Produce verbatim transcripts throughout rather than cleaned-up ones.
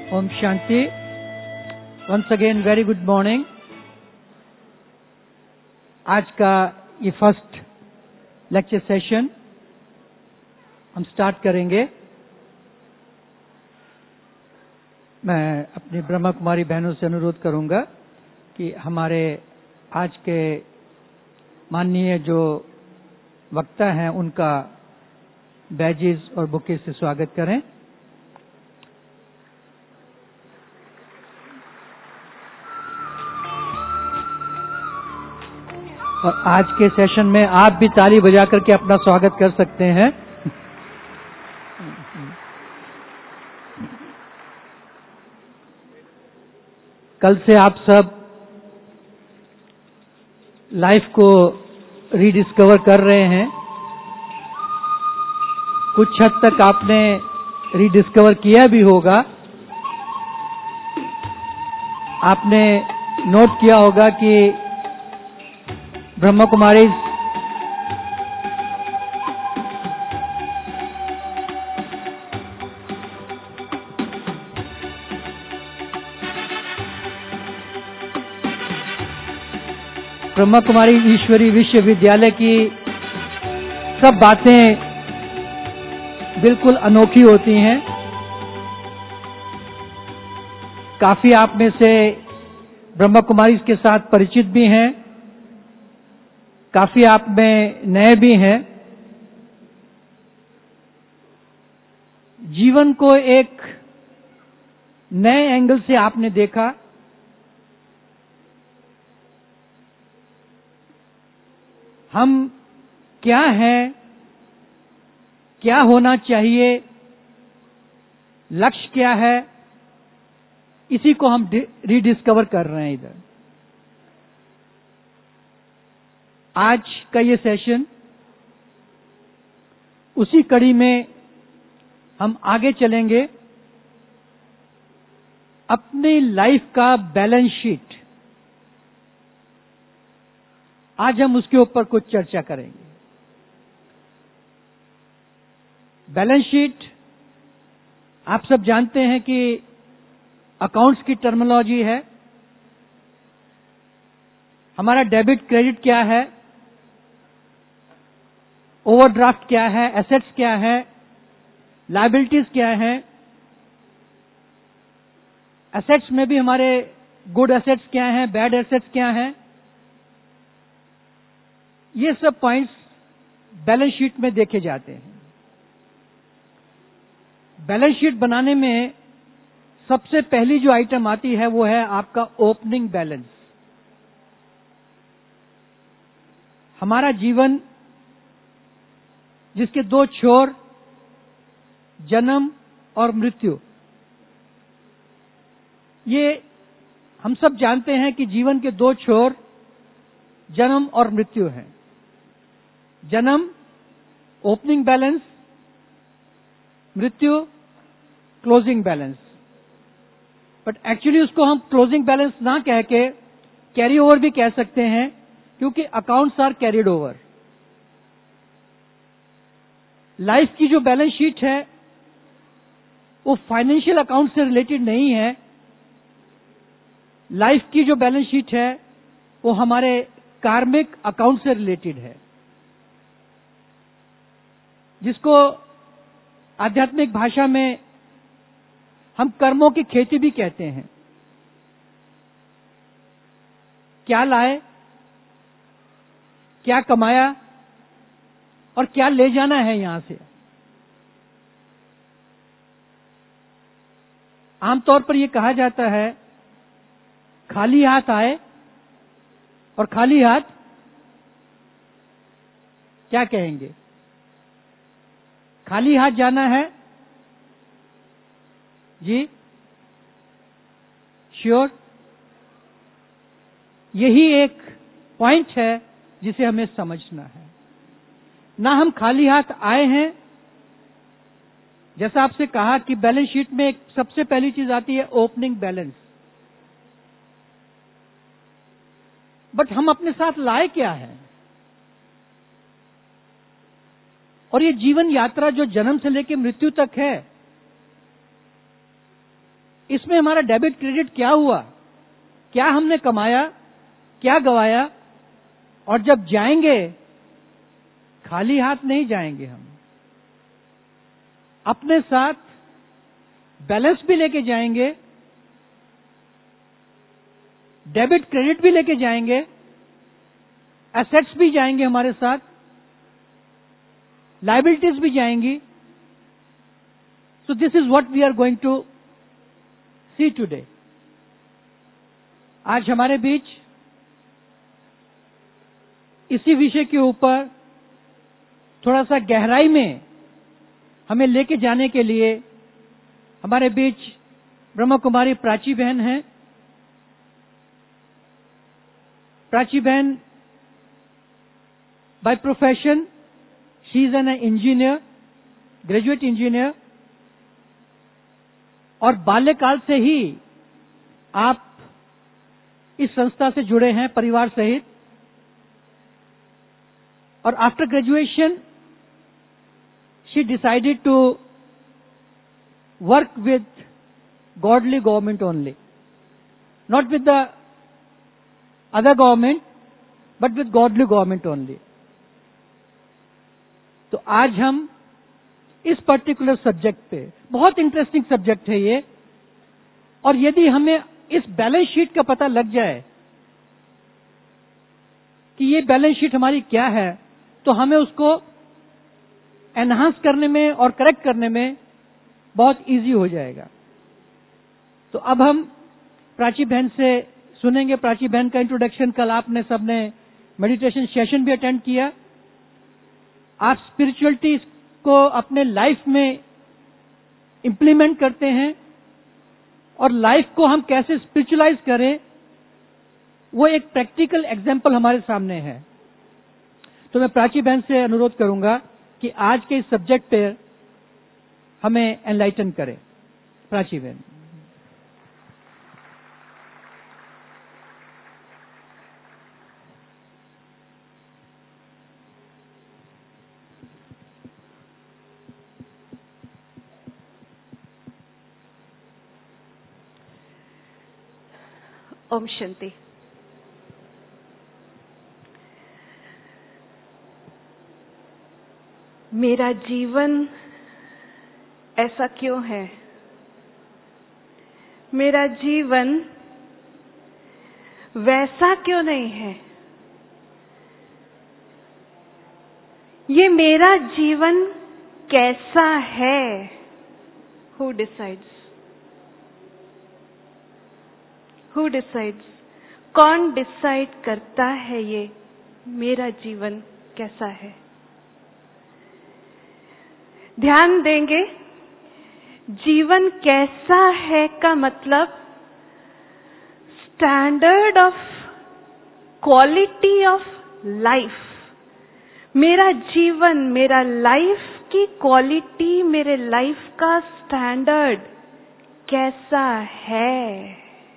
Om Shanti. Once again, very good morning. आज का ये फर्स्ट लेक्चर सेशन हम स्टार्ट करेंगे। मैं अपनी ब्रह्मा कुमारी बहनों से अनुरोध करूंगा कि हमारे आज के माननीय जो वक्ता हैं उनका बैजेस और बुके से स्वागत करें। और आज के सेशन में आप भी ताली बजा करके अपना स्वागत कर सकते हैं। कल से आप सब लाइफ को रीडिस्कवर कर रहे हैं। कुछ हद तक आपने रीडिस्कवर किया भी होगा। आपने नोट किया होगा कि ब्रह्मा कुमारी ब्रह्मा कुमारी ईश्वरी विश्वविद्यालय की सब बातें बिल्कुल अनोखी होती हैं। काफी आप में से ब्रह्मा कुमारी के साथ परिचित भी हैं, काफी आप में नए भी हैं। जीवन को एक नए एंगल से आपने देखा। हम क्या हैं, क्या होना चाहिए, लक्ष्य क्या है, इसी को हम रीडिस्कवर कर रहे हैं इधर। आज का ये सेशन उसी कड़ी में हम आगे चलेंगे। अपनी लाइफ का बैलेंस शीट, आज हम उसके ऊपर कुछ चर्चा करेंगे। बैलेंस शीट आप सब जानते हैं कि अकाउंट्स की टर्मिनोलॉजी है। हमारा डेबिट क्रेडिट क्या है, ओवरड्राफ्ट क्या है, एसेट्स क्या है, लायबिलिटीज क्या है। एसेट्स में भी हमारे गुड एसेट्स क्या हैं, बैड एसेट्स क्या हैं। ये सब पॉइंट्स बैलेंस शीट में देखे जाते हैं। बैलेंस शीट बनाने में सबसे पहली जो आइटम आती है वो है आपका ओपनिंग बैलेंस। हमारा जीवन जिसके दो छोर जन्म और मृत्यु, ये हम सब जानते हैं कि जीवन के दो छोर जन्म और मृत्यु हैं। जन्म ओपनिंग बैलेंस, मृत्यु क्लोजिंग बैलेंस। बट एक्चुअली उसको हम क्लोजिंग बैलेंस ना कह के कैरी ओवर भी कह सकते हैं, क्योंकि accounts are carried over. Life की जो बैलेंस शीट है वो फाइनेंशियल अकाउंट से रिलेटेड नहीं है। लाइफ की जो बैलेंस शीट है वो हमारे कार्मिक अकाउंट से रिलेटेड है, जिसको आध्यात्मिक भाषा में हम कर्मों की खेती भी कहते हैं। क्या लाए, क्या कमाया और क्या ले जाना है यहां से। आमतौर पर यह कहा जाता है खाली हाथ आए और खाली हाथ क्या कहेंगे, खाली हाथ जाना है जी, श्योर। यही एक पॉइंट है जिसे हमें समझना है। ना हम खाली हाथ आए हैं। जैसा आपसे कहा कि बैलेंस शीट में एक सबसे पहली चीज आती है ओपनिंग बैलेंस। बट हम अपने साथ लाए क्या है, और ये जीवन यात्रा जो जन्म से लेकर मृत्यु तक है, इसमें हमारा डेबिट क्रेडिट क्या हुआ, क्या हमने कमाया, क्या गवाया, और जब जाएंगे खाली हाथ नहीं जाएंगे। हम अपने साथ बैलेंस भी लेके जाएंगे, डेबिट क्रेडिट भी लेके जाएंगे, एसेट्स भी जाएंगे हमारे साथ, लायबिलिटीज भी जाएंगी। So this is what we are going to see today. आज हमारे बीच इसी विषय के ऊपर थोड़ा सा गहराई में हमें लेके जाने के लिए हमारे बीच ब्रह्मा कुमारी प्राची बहन हैं। प्राची बहन by profession she is an engineer, graduate engineer, और बाल्यकाल से ही आप इस संस्था से जुड़े हैं परिवार सहित। और after graduation she decided to work with godly government only, not with the other government but with godly government only. तो आज हम इस पर्टिकुलर सब्जेक्ट पे, बहुत इंटरेस्टिंग सब्जेक्ट है ये, और यदि हमें इस बैलेंस शीट का पता लग जाए कि ये बैलेंस शीट हमारी क्या है, तो हमें उसको एनहांस करने में और करेक्ट करने में बहुत इजी हो जाएगा। तो अब हम प्राची बहन से सुनेंगे। प्राची बहन का इंट्रोडक्शन कल आपने सबने मेडिटेशन सेशन भी अटेंड किया। आप स्पिरिचुअलिटी को अपने लाइफ में इंप्लीमेंट करते हैं, और लाइफ को हम कैसे स्पिरिचुअलाइज करें, वो एक प्रैक्टिकल एग्जाम्पल हमारे सामने है। तो मैं प्राची बहन से अनुरोध करूंगा कि आज के इस सब्जेक्ट पे हमें एनलाइटन करें। प्राची बहन। ओम शांति। मेरा जीवन ऐसा क्यों है? मेरा जीवन वैसा क्यों नहीं है? ये मेरा जीवन कैसा है? Who decides? Who decides? कौन डिसाइड करता है ये मेरा जीवन कैसा है? ध्यान देंगे, जीवन कैसा है का मतलब standard of quality of life. मेरा जीवन, मेरा लाइफ की क्वालिटी, मेरे लाइफ का स्टैंडर्ड कैसा है?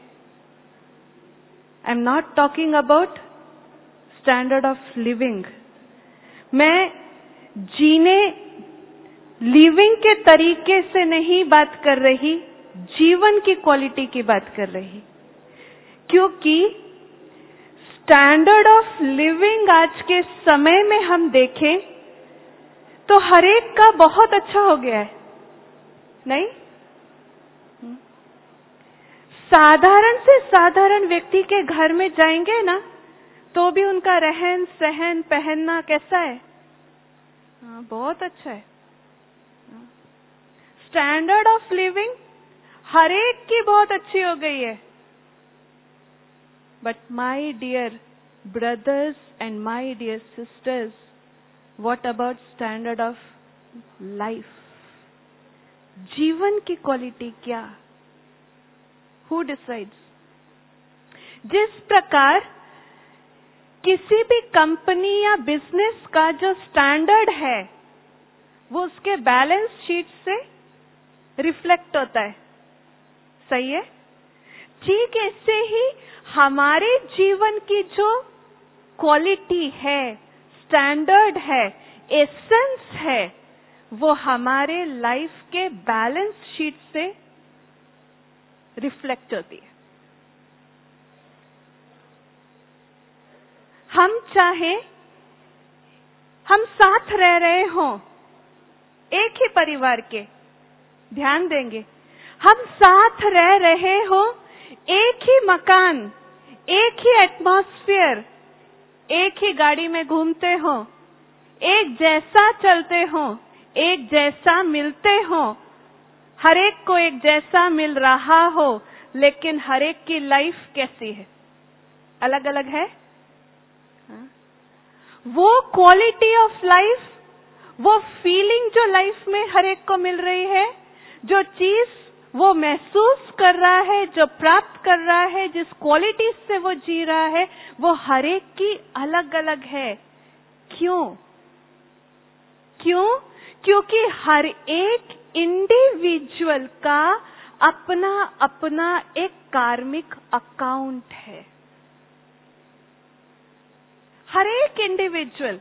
I am not talking about standard of living. मैं जीने, लिविंग के तरीके से नहीं बात कर रही, जीवन की क्वालिटी की बात कर रही। क्योंकि स्टैंडर्ड ऑफ लिविंग आज के समय में हम देखें तो हर एक का बहुत अच्छा हो गया है, नहीं? साधारण से साधारण व्यक्ति के घर में जाएंगे ना, तो भी उनका रहन सहन पहनना कैसा है? हाँ, बहुत अच्छा है। स्टैंडर्ड ऑफ लिविंग हर एक की बहुत अच्छी हो गई है। But my dear brothers and my dear sisters, what about standard of life? जीवन की क्वालिटी क्या? Who decides? जिस प्रकार किसी भी कंपनी या बिजनेस का जो स्टैंडर्ड है वो उसके बैलेंस शीट से रिफ्लेक्ट होता है, सही है? ठीक ऐसे ही हमारे जीवन की जो क्वालिटी है, स्टैंडर्ड है, एसेंस है, वो हमारे लाइफ के बैलेंस शीट से रिफ्लेक्ट होती है। हम चाहे हम साथ रह रहे हों, एक ही परिवार के, ध्यान देंगे, हम साथ रह रहे हो, एक ही मकान, एक ही एटमॉस्फेयर, एक ही गाड़ी में घूमते हो, एक जैसा चलते हो, एक जैसा मिलते हो, हर एक को एक जैसा मिल रहा हो, लेकिन हर एक की लाइफ कैसी है? अलग अलग है। वो क्वालिटी ऑफ लाइफ, वो फीलिंग जो लाइफ में हर एक को मिल रही है, जो चीज वो महसूस कर रहा है, जो प्राप्त कर रहा है, जिस क्वालिटी से वो जी रहा है, वो हर एक की अलग अलग है। क्यों? क्यों? क्योंकि हर एक इंडिविजुअल का अपना अपना एक कार्मिक अकाउंट है। हर एक इंडिविजुअल,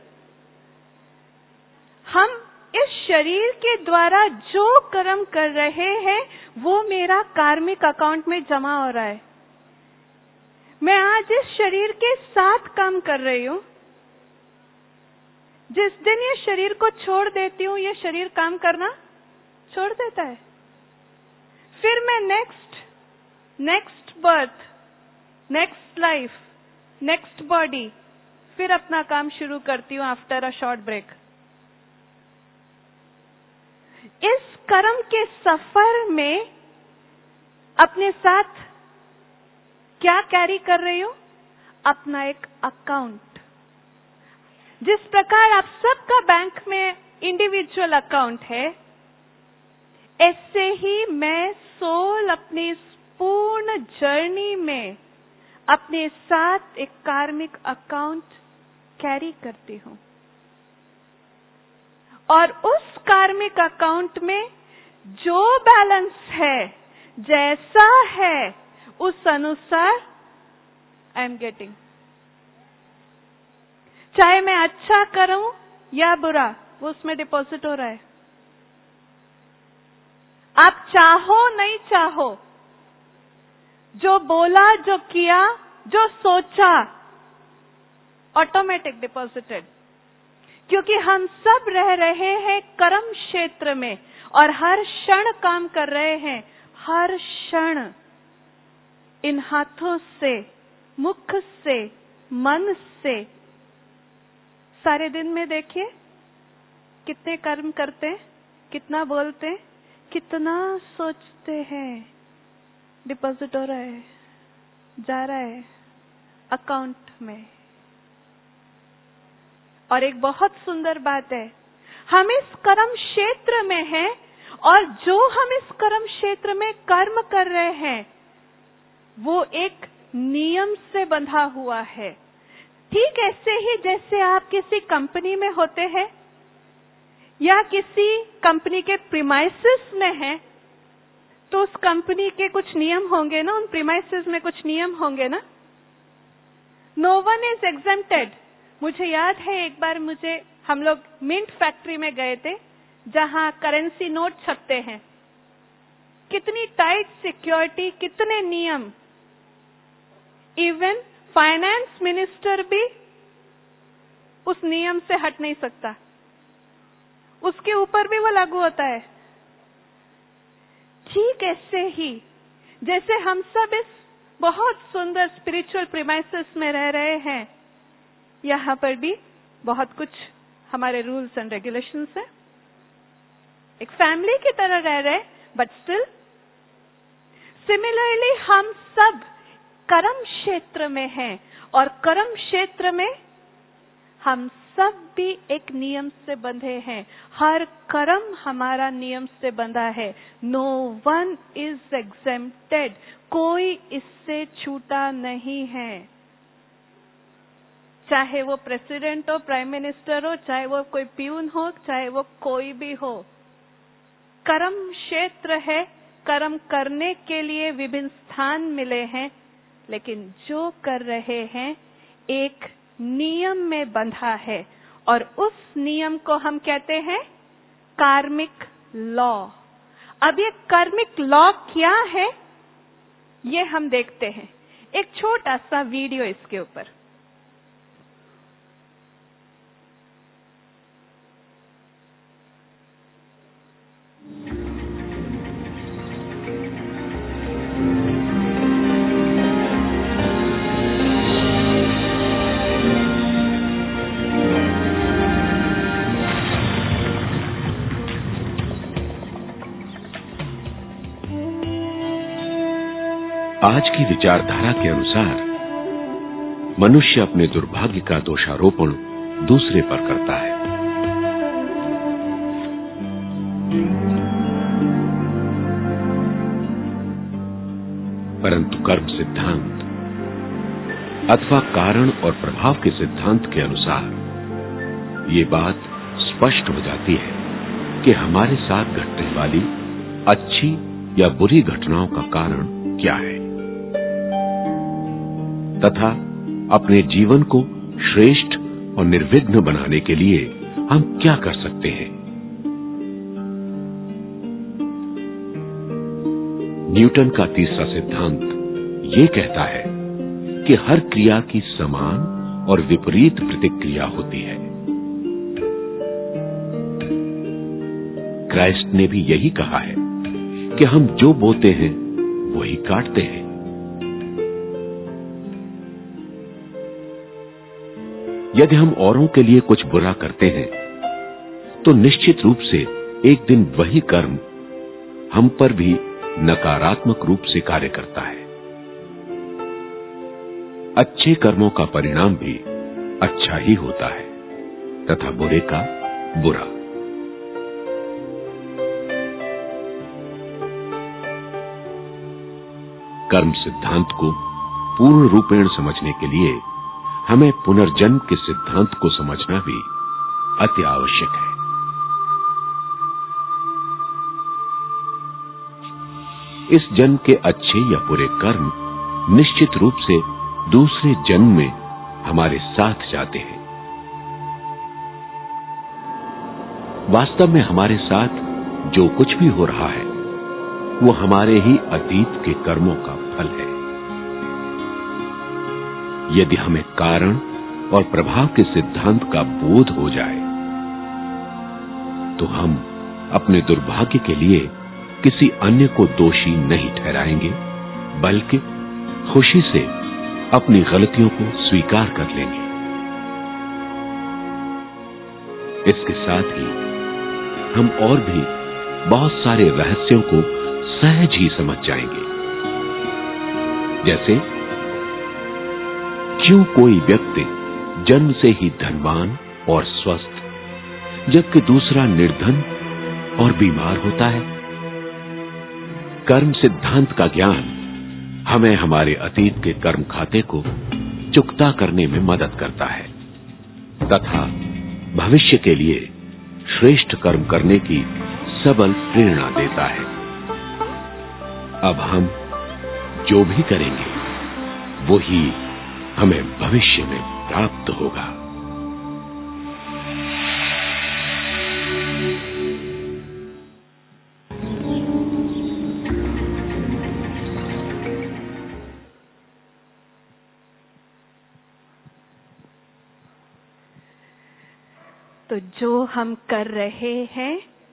हम इस शरीर के द्वारा जो कर्म कर रहे हैं, वो मेरा कार्मिक अकाउंट में जमा हो रहा है। मैं आज इस शरीर के साथ काम कर रही हूं। जिस दिन ये शरीर को छोड़ देती हूं, ये शरीर काम करना छोड़ देता है। फिर मैं next next birth, next life, next body, फिर अपना काम शुरू करती हूं आफ्टर अ शॉर्ट ब्रेक। इस कर्म के सफर में अपने साथ क्या कैरी कर रही हूं? अपना एक अकाउंट। जिस प्रकार आप सबका बैंक में इंडिविजुअल अकाउंट है, ऐसे ही मैं सोल अपनी इस पूर्ण जर्नी में अपने साथ एक कार्मिक अकाउंट कैरी करती हूं। और उस कार्मिक अकाउंट में जो बैलेंस है, जैसा है, उस अनुसार आई एम गेटिंग। चाहे मैं अच्छा करूं या बुरा, वो उसमें डिपॉजिट हो रहा है। आप चाहो नहीं चाहो, जो बोला, जो किया, जो सोचा, ऑटोमेटिक डिपॉजिटेड। क्योंकि हम सब रह रहे हैं कर्म क्षेत्र में और हर क्षण काम कर रहे हैं। हर क्षण इन हाथों से, मुख से, मन से, सारे दिन में देखिए कितने कर्म करते हैं, कितना बोलते हैं, कितना सोचते हैं। डिपॉजिट हो रहा है, जा रहा है अकाउंट में। और एक बहुत सुंदर बात है, हम इस कर्म क्षेत्र में हैं और जो हम इस कर्म क्षेत्र में कर्म कर रहे हैं, वो एक नियम से बंधा हुआ है। ठीक ऐसे ही जैसे आप किसी कंपनी में होते हैं या किसी कंपनी के प्रीमाइसेस में हैं, तो उस कंपनी के कुछ नियम होंगे ना, उन प्रीमाइसेस में कुछ नियम होंगे ना। No one is exempted. मुझे याद है एक बार मुझे हम लोग मिंट फैक्ट्री में गए थे, जहां करेंसी नोट छपते हैं। कितनी टाइट सिक्योरिटी, कितने नियम। इवन फाइनेंस मिनिस्टर भी उस नियम से हट नहीं सकता, उसके ऊपर भी वो लागू होता है। ठीक ऐसे ही जैसे हम सब इस बहुत सुंदर स्पिरिचुअल प्रीमाइसेस में रह रहे हैं, यहाँ पर भी बहुत कुछ हमारे रूल्स एंड रेगुलेशंस हैं। एक फैमिली की तरह रह रहे, बट स्टिल सिमिलरली हम सब कर्म क्षेत्र में हैं और कर्म क्षेत्र में हम सब भी एक नियम से बंधे हैं। हर कर्म हमारा नियम से बंधा है। No one is exempted. कोई इससे छूटा नहीं है। चाहे वो प्रेसिडेंट हो, प्राइम मिनिस्टर हो, चाहे वो कोई प्यून हो, चाहे वो कोई भी हो। कर्म क्षेत्र है, कर्म करने के लिए विभिन्न स्थान मिले हैं, लेकिन जो कर रहे हैं एक नियम में बंधा है और उस नियम को हम कहते हैं कार्मिक लॉ। अब ये कार्मिक लॉ क्या है? ये हम देखते हैं। एक छोटा सा वीडियो इसके ऊपर। आज की विचारधारा के अनुसार मनुष्य अपने दुर्भाग्य का दोषारोपण दूसरे पर करता है। परंतु कर्म सिद्धांत अथवा कारण और प्रभाव के सिद्धांत के अनुसार ये बात स्पष्ट हो जाती है कि हमारे साथ घटने वाली अच्छी या बुरी घटनाओं का कारण क्या है, तथा अपने जीवन को श्रेष्ठ और निर्विघ्न बनाने के लिए हम क्या कर सकते हैं। न्यूटन का तीसरा सिद्धांत ये कहता है कि हर क्रिया की समान और विपरीत प्रतिक्रिया होती है। क्राइस्ट ने भी यही कहा है कि हम जो बोते हैं वही काटते हैं। यदि हम औरों के लिए कुछ बुरा करते हैं तो निश्चित रूप से एक दिन वही कर्म हम पर भी नकारात्मक रूप से कार्य करता है। अच्छे कर्मों का परिणाम भी अच्छा ही होता है तथा बुरे का बुरा। कर्म सिद्धांत को पूर्ण रूपेण समझने के लिए हमें पुनर्जन्म के सिद्धांत को समझना भी अति आवश्यक है। इस जन्म के अच्छे या बुरे कर्म निश्चित रूप से दूसरे जन्म में हमारे साथ जाते हैं। वास्तव में हमारे साथ जो कुछ भी हो रहा है वो हमारे ही अतीत के कर्मों का फल है। यदि हमें कारण और प्रभाव के सिद्धांत का बोध हो जाए तो हम अपने दुर्भाग्य के लिए किसी अन्य को दोषी नहीं ठहराएंगे, बल्कि खुशी से अपनी गलतियों को स्वीकार कर लेंगे। इसके साथ ही हम और भी बहुत सारे रहस्यों को सहज ही समझ जाएंगे। जैसे क्यों कोई व्यक्ति जन्म से ही धनवान और स्वस्थ जबकि दूसरा निर्धन और बीमार होता है। कर्म सिद्धांत का ज्ञान हमें हमारे अतीत के कर्म खाते को चुकता करने में मदद करता है तथा भविष्य के लिए श्रेष्ठ कर्म करने की सबल प्रेरणा देता है। अब हम जो भी करेंगे वो ही हमें भविष्य में प्राप्त होगा। तो जो हम कर रहे हैं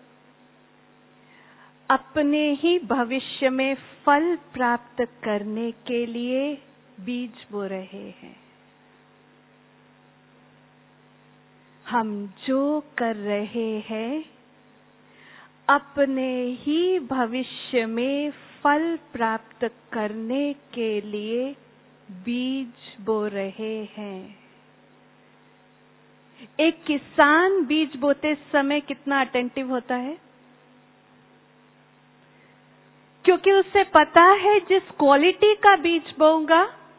अपने ही भविष्य में फल प्राप्त करने के लिए बीज बो रहे हैं। हम जो कर रहे हैं अपने ही भविष्य में फल प्राप्त करने के लिए बीज बो रहे हैं। एक किसान बीज बोते समय कितना अटेंटिव होता है, क्योंकि उसे पता है जिस क्वालिटी का बीज बोऊंगा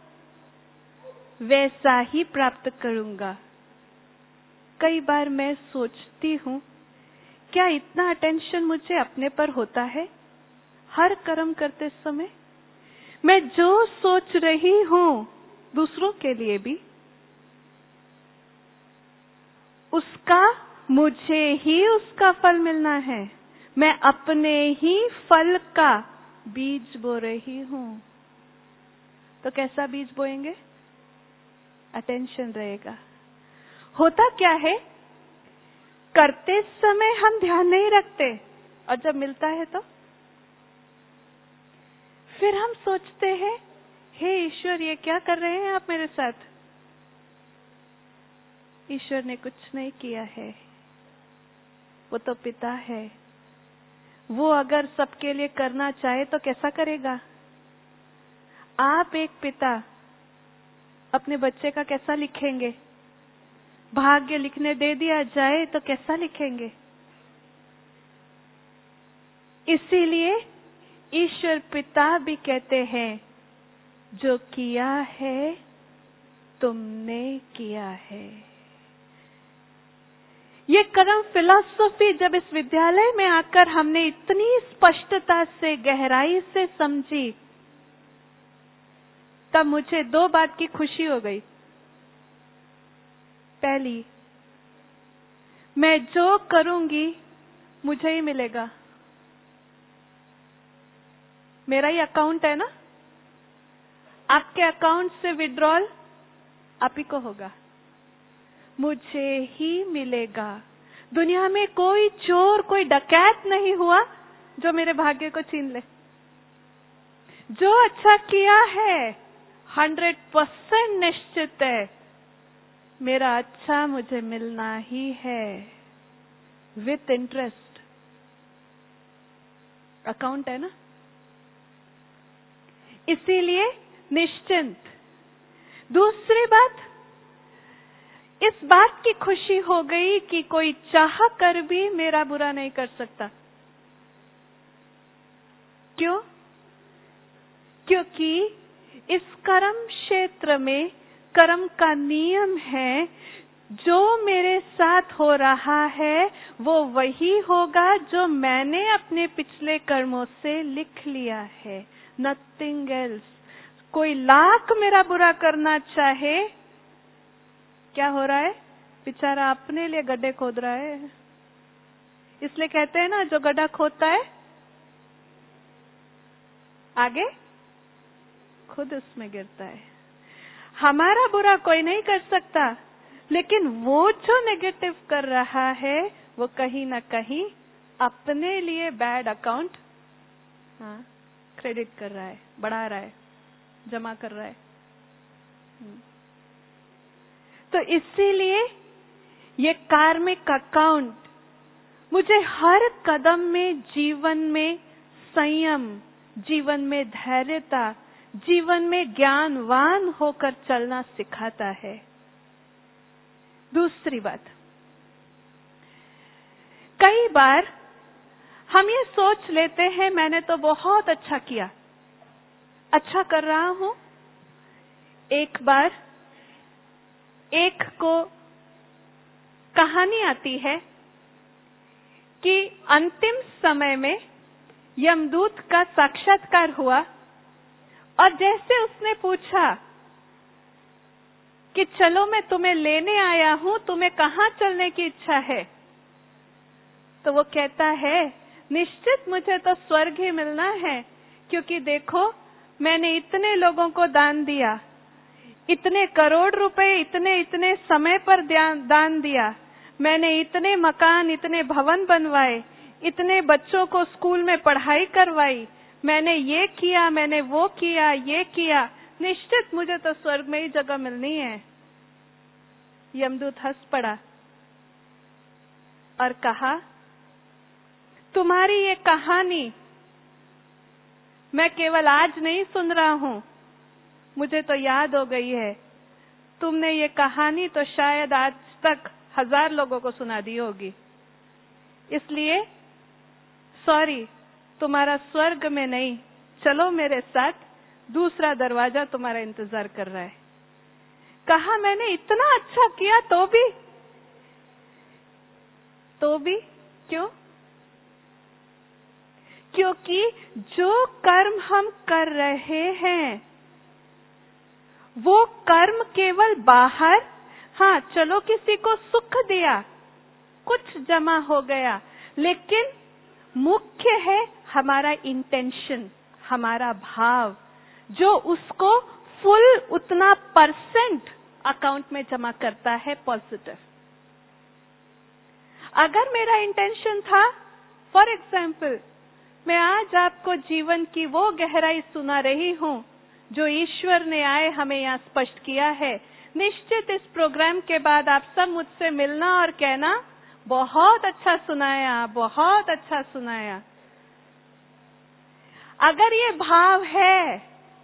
वैसा ही प्राप्त करूंगा। कई बार मैं सोचती हूं क्या इतना अटेंशन मुझे अपने पर होता है हर कर्म करते समय। मैं जो सोच रही हूं दूसरों के लिए भी उसका मुझे ही उसका फल मिलना है। मैं अपने ही फल का बीज बो रही हूं। तो कैसा बीज बोएंगे? अटेंशन रहेगा। होता क्या है, करते समय हम ध्यान नहीं रखते और जब मिलता है तो फिर हम सोचते हैं, हे ईश्वर, ये क्या कर रहे हैं आप मेरे साथ? ईश्वर ने कुछ नहीं किया है, वो तो पिता है। वो अगर सबके लिए करना चाहे तो कैसा करेगा? आप एक पिता अपने बच्चे का कैसा लिखेंगे? भाग्य लिखने दे दिया जाए तो कैसा लिखेंगे? इसीलिए ईश्वर पिता भी कहते हैं, जो किया है तुमने किया है। ये कर्म फिलॉसफी जब इस विद्यालय में आकर हमने इतनी स्पष्टता से, गहराई से समझी, तब मुझे दो बात की खुशी हो गई। पहली, मैं जो करूंगी मुझे ही मिलेगा। मेरा ही अकाउंट है ना, आपके अकाउंट से विड्रॉल आप ही को होगा, मुझे ही मिलेगा। दुनिया में कोई चोर, कोई डकैत नहीं हुआ जो मेरे भाग्य को छीन ले। जो अच्छा किया है हंड्रेड परसेंट निश्चित है, मेरा अच्छा मुझे मिलना ही है, विथ इंटरेस्ट। अकाउंट है ना, इसीलिए निश्चिंत। दूसरी बात, इस बात की खुशी हो गई कि कोई चाह कर भी मेरा बुरा नहीं कर सकता। क्यों? क्योंकि इस कर्म क्षेत्र में कर्म का नियम है, जो मेरे साथ हो रहा है वो वही होगा जो मैंने अपने पिछले कर्मों से लिख लिया है, नथिंग एल्स। कोई लाख मेरा बुरा करना चाहे, क्या हो रहा है? बेचारा अपने लिए गड्ढे खोद रहा है। इसलिए कहते हैं ना, जो गड्ढा खोदता है आगे खुद उसमें गिरता है। हमारा बुरा कोई नहीं कर सकता, लेकिन वो जो नेगेटिव कर रहा है वो कहीं ना कहीं अपने लिए बैड अकाउंट हाँ क्रेडिट कर रहा है, बढ़ा रहा है, जमा कर रहा है। तो इसीलिए ये कार्मिक अकाउंट मुझे हर कदम में जीवन में संयम, जीवन में धैर्यता, जीवन में ज्ञानवान होकर चलना सिखाता है। दूसरी बात, कई बार हम ये सोच लेते हैं, मैंने तो बहुत अच्छा किया, अच्छा कर रहा हूं। एक बार एक को कहानी आती है कि अंतिम समय में यमदूत का साक्षात्कार हुआ और जैसे उसने पूछा कि चलो मैं तुम्हें लेने आया हूं, तुम्हें कहां चलने की इच्छा है, तो वो कहता है, निश्चित मुझे तो स्वर्ग ही मिलना है, क्योंकि देखो मैंने इतने लोगों को दान दिया, इतने करोड़ रुपए इतने इतने समय पर दान दिया, मैंने इतने मकान, इतने भवन बनवाए, इतने बच्चों को स्कूल में पढ़ाई करवाई, मैंने ये किया, मैंने वो किया, ये किया, निश्चित मुझे तो स्वर्ग में ही जगह मिलनी है। यमदूत हंस पड़ा और कहा, तुम्हारी ये कहानी मैं केवल आज नहीं सुन रहा हूं, मुझे तो याद हो गई है। तुमने ये कहानी तो शायद आज तक हजार लोगों को सुना दी होगी, इसलिए सॉरी, तुम्हारा स्वर्ग में नहीं, चलो मेरे साथ, दूसरा दरवाजा तुम्हारा इंतजार कर रहा है। कहा, मैंने इतना अच्छा किया तो भी तो भी क्यों? क्योंकि जो कर्म हम कर रहे हैं वो कर्म केवल बाहर, हाँ चलो किसी को सुख दिया, कुछ जमा हो गया, लेकिन मुख्य है हमारा इंटेंशन, हमारा भाव, जो उसको फुल उतना परसेंट अकाउंट में जमा करता है पॉजिटिव। अगर मेरा इंटेंशन था, फॉर एग्जाम्पल, मैं आज आपको जीवन की वो गहराई सुना रही हूं जो ईश्वर ने आए हमें यहाँ स्पष्ट किया है। निश्चित इस प्रोग्राम के बाद आप सब मुझसे मिलना और कहना, बहुत अच्छा सुनाया, बहुत अच्छा सुनाया। अगर ये भाव है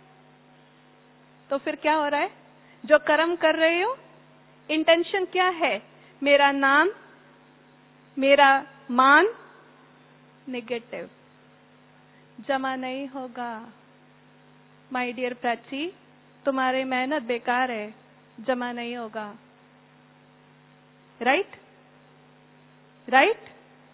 तो फिर क्या हो रहा है? जो कर्म कर रहे हो, इंटेंशन क्या है? मेरा नाम, मेरा मान नेगेटिव जमा नहीं होगा। माय डियर प्राची, तुम्हारी मेहनत बेकार है, जमा नहीं होगा। राइट राइट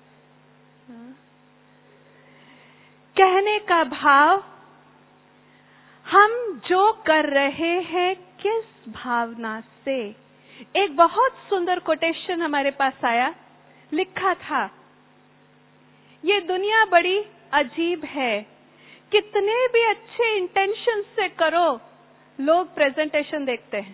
कहने का भाव, हम जो कर रहे हैं किस भावना से। एक बहुत सुंदर कोटेशन हमारे पास आया, लिखा था, ये दुनिया बड़ी अजीब है, कितने भी अच्छे इंटेंशन से करो, लोग प्रेजेंटेशन देखते हैं,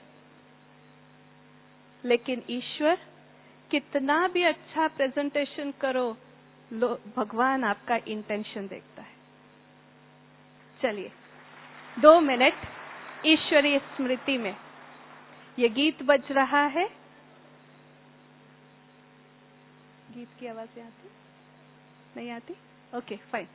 लेकिन ईश्वर कितना भी अच्छा प्रेजेंटेशन करो, भगवान आपका इंटेंशन देखता है। चलिए दो मिनट ईश्वरीय स्मृति में। ये गीत बज रहा है, गीत की आवाज आती नहीं आती? Okay fine.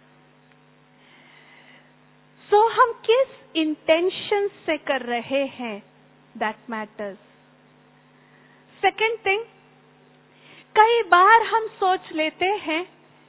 सो हम किस इंटेंशन से कर रहे हैं, दैट मैटर्स। सेकेंड थिंग, कई बार हम सोच लेते हैं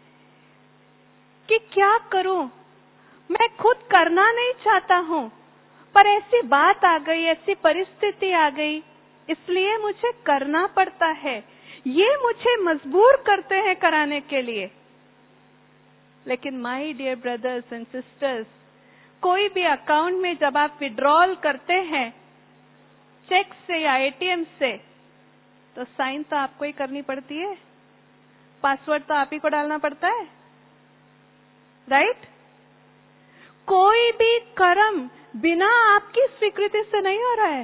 कि क्या करूं, मैं खुद करना नहीं चाहता हूं, पर ऐसी बात आ गई, ऐसी परिस्थिति आ गई, इसलिए मुझे करना पड़ता है। ये मुझे मजबूर करते हैं कराने के लिए। लेकिन my dear brothers and sisters, कोई भी अकाउंट में जब आप विड्रॉल करते हैं, चेक से या एटीएम से, तो साइन तो आपको ही करनी पड़ती है, पासवर्ड तो आप ही को डालना पड़ता है, राइट? कोई भी कर्म बिना आपकी स्वीकृति से नहीं हो रहा है।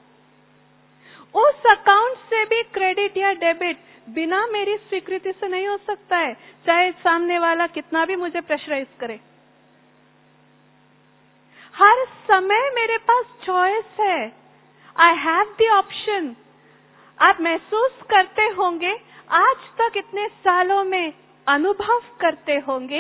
उस अकाउंट से भी क्रेडिट या डेबिट बिना मेरी स्वीकृति से नहीं हो सकता है, चाहे सामने वाला कितना भी मुझे प्रेशराइज करे। हर समय मेरे पास चॉइस है, आई हैव द ऑप्शन। आप महसूस करते होंगे, आज तक इतने सालों में अनुभव करते होंगे,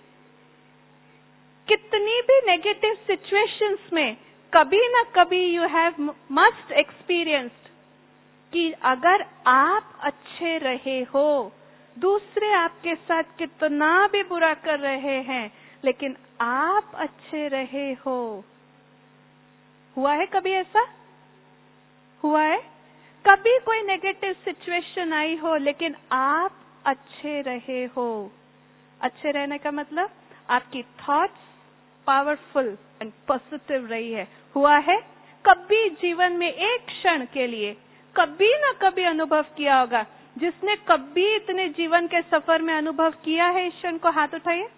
कितनी भी नेगेटिव सिचुएशंस में कभी ना कभी यू हैव मस्ट एक्सपीरियंस्ड कि अगर आप अच्छे रहे हो, दूसरे आपके साथ कितना भी बुरा कर रहे हैं, लेकिन आप अच्छे रहे हो। हुआ है कभी ऐसा? हुआ है? कभी कोई नेगेटिव सिचुएशन आई हो, लेकिन आप अच्छे रहे हो। अच्छे रहने का मतलब आपकी थॉट्स पावरफुल एंड पॉजिटिव रही है। हुआ है? कभी जीवन में एक क्षण के लिए कभी ना कभी अनुभव किया होगा। जिसने कभी इतने जीवन के सफर में अनुभव किया है, इस क्षण को हाथ उठाइए।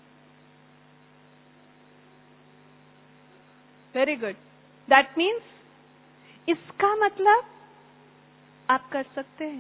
Very good. दैट मीन्स, इसका मतलब आप कर सकते हैं।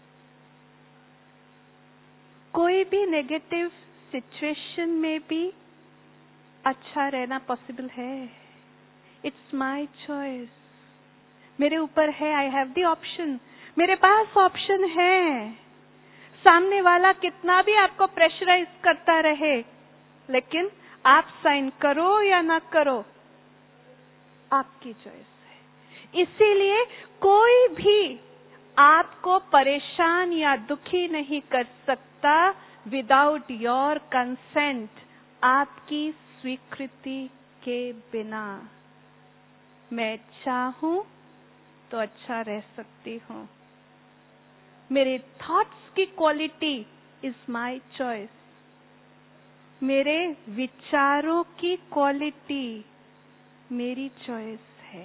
कोई भी नेगेटिव सिचुएशन में भी अच्छा रहना पॉसिबल है। It's my choice. मेरे ऊपर है, आई हैव द ऑप्शन। मेरे पास ऑप्शन है। सामने वाला कितना भी आपको प्रेशराइज करता रहे, लेकिन आप साइन करो या ना करो, आपकी चॉइस है। इसीलिए कोई भी आपको परेशान या दुखी नहीं कर सकता विदाउट योर कंसेंट, आपकी स्वीकृति के बिना। मैं चाहूं तो अच्छा रह सकती हूं। मेरे थॉट्स की क्वालिटी इज माय चॉइस। मेरे विचारों की क्वालिटी मेरी चॉइस है।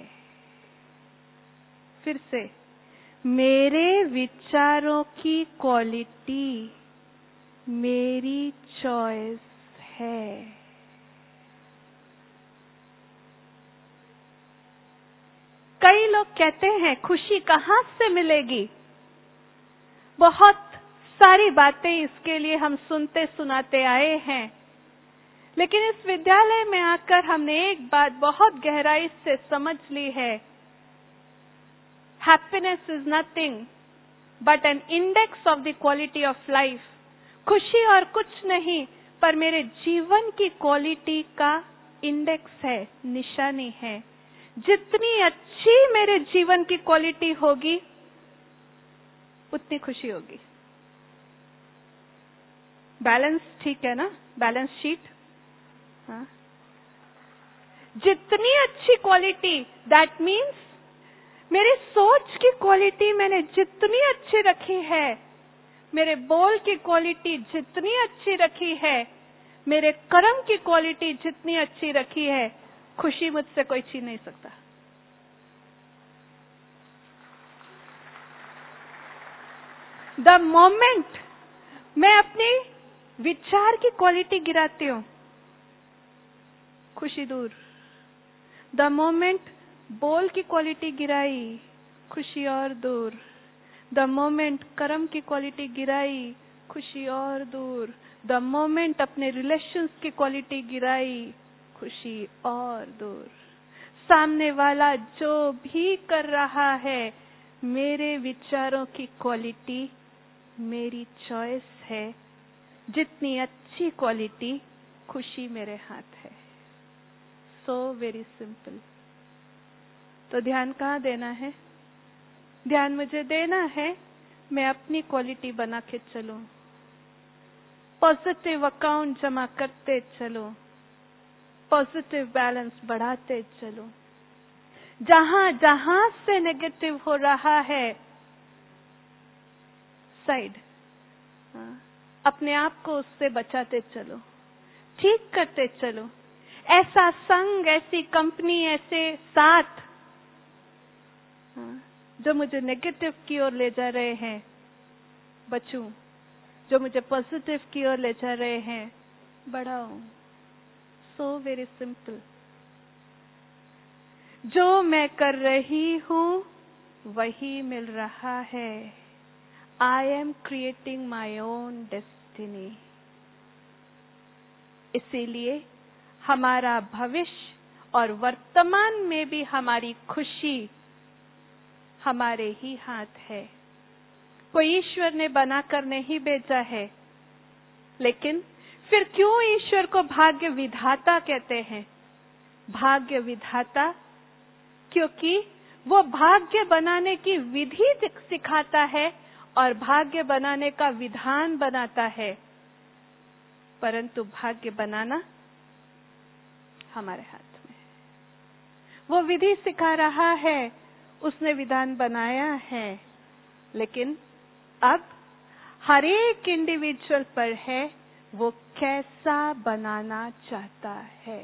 फिर से, मेरे विचारों की क्वालिटी मेरी चॉइस है। लोग कहते हैं खुशी कहाँ से मिलेगी, बहुत सारी बातें इसके लिए हम सुनते सुनाते आए हैं, लेकिन इस विद्यालय में आकर हमने एक बात बहुत गहराई से समझ ली है। Happiness is nothing but an index of the quality of life. खुशी और कुछ नहीं पर मेरे जीवन की क्वालिटी का इंडेक्स है, निशानी है। जितनी अच्छी मेरे जीवन की क्वालिटी होगी उतनी खुशी होगी। बैलेंस ठीक है ना, बैलेंस शीट। हाँ? जितनी अच्छी क्वालिटी, दैट मीन्स मेरी सोच की क्वालिटी मैंने जितनी अच्छी रखी है, मेरे बोल की क्वालिटी जितनी अच्छी रखी है, मेरे कर्म की क्वालिटी जितनी अच्छी रखी है, खुशी मुझसे कोई छीन नहीं सकता। द मोमेंट मैं अपनी विचार की क्वालिटी गिराती हूं, खुशी दूर। द मोमेंट बोल की क्वालिटी गिराई, खुशी और दूर। द मोमेंट कर्म की क्वालिटी गिराई, खुशी और दूर। द मोमेंट अपने रिलेशंस की क्वालिटी गिराई, खुशी और दूर। सामने वाला जो भी कर रहा है, मेरे विचारों की क्वालिटी मेरी चॉइस है। जितनी अच्छी क्वालिटी, खुशी मेरे हाथ है। So very simple. तो ध्यान कहाँ देना है? ध्यान मुझे देना है मैं अपनी क्वालिटी बना के चलूं, पॉजिटिव अकाउंट जमा करते चलो, पॉजिटिव बैलेंस बढ़ाते चलो। जहां जहां से नेगेटिव हो रहा है, साइड, अपने आप को उससे बचाते चलो, ठीक करते चलो। ऐसा संग, ऐसी कंपनी, ऐसे साथ जो मुझे नेगेटिव की ओर ले जा रहे हैं, बचूं। जो मुझे पॉजिटिव की ओर ले जा रहे हैं, बढ़ाऊं। सो वेरी सिंपल। जो मैं कर रही हूं वही मिल रहा है। I am creating my own destiny. इसीलिए हमारा भविष्य और वर्तमान में भी हमारी खुशी हमारे ही हाथ है। कोई ईश्वर ने बनाकर नहीं भेजा है, लेकिन फिर क्यों ईश्वर को भाग्य विधाता कहते हैं? भाग्य विधाता क्योंकि वो भाग्य बनाने की विधि सिखाता है और भाग्य बनाने का विधान बनाता है, परंतु भाग्य बनाना हमारे हाथ में। वो विधि सिखा रहा है, उसने विधान बनाया है, लेकिन अब हर एक इंडिविजुअल पर है वो कैसा बनाना चाहता है।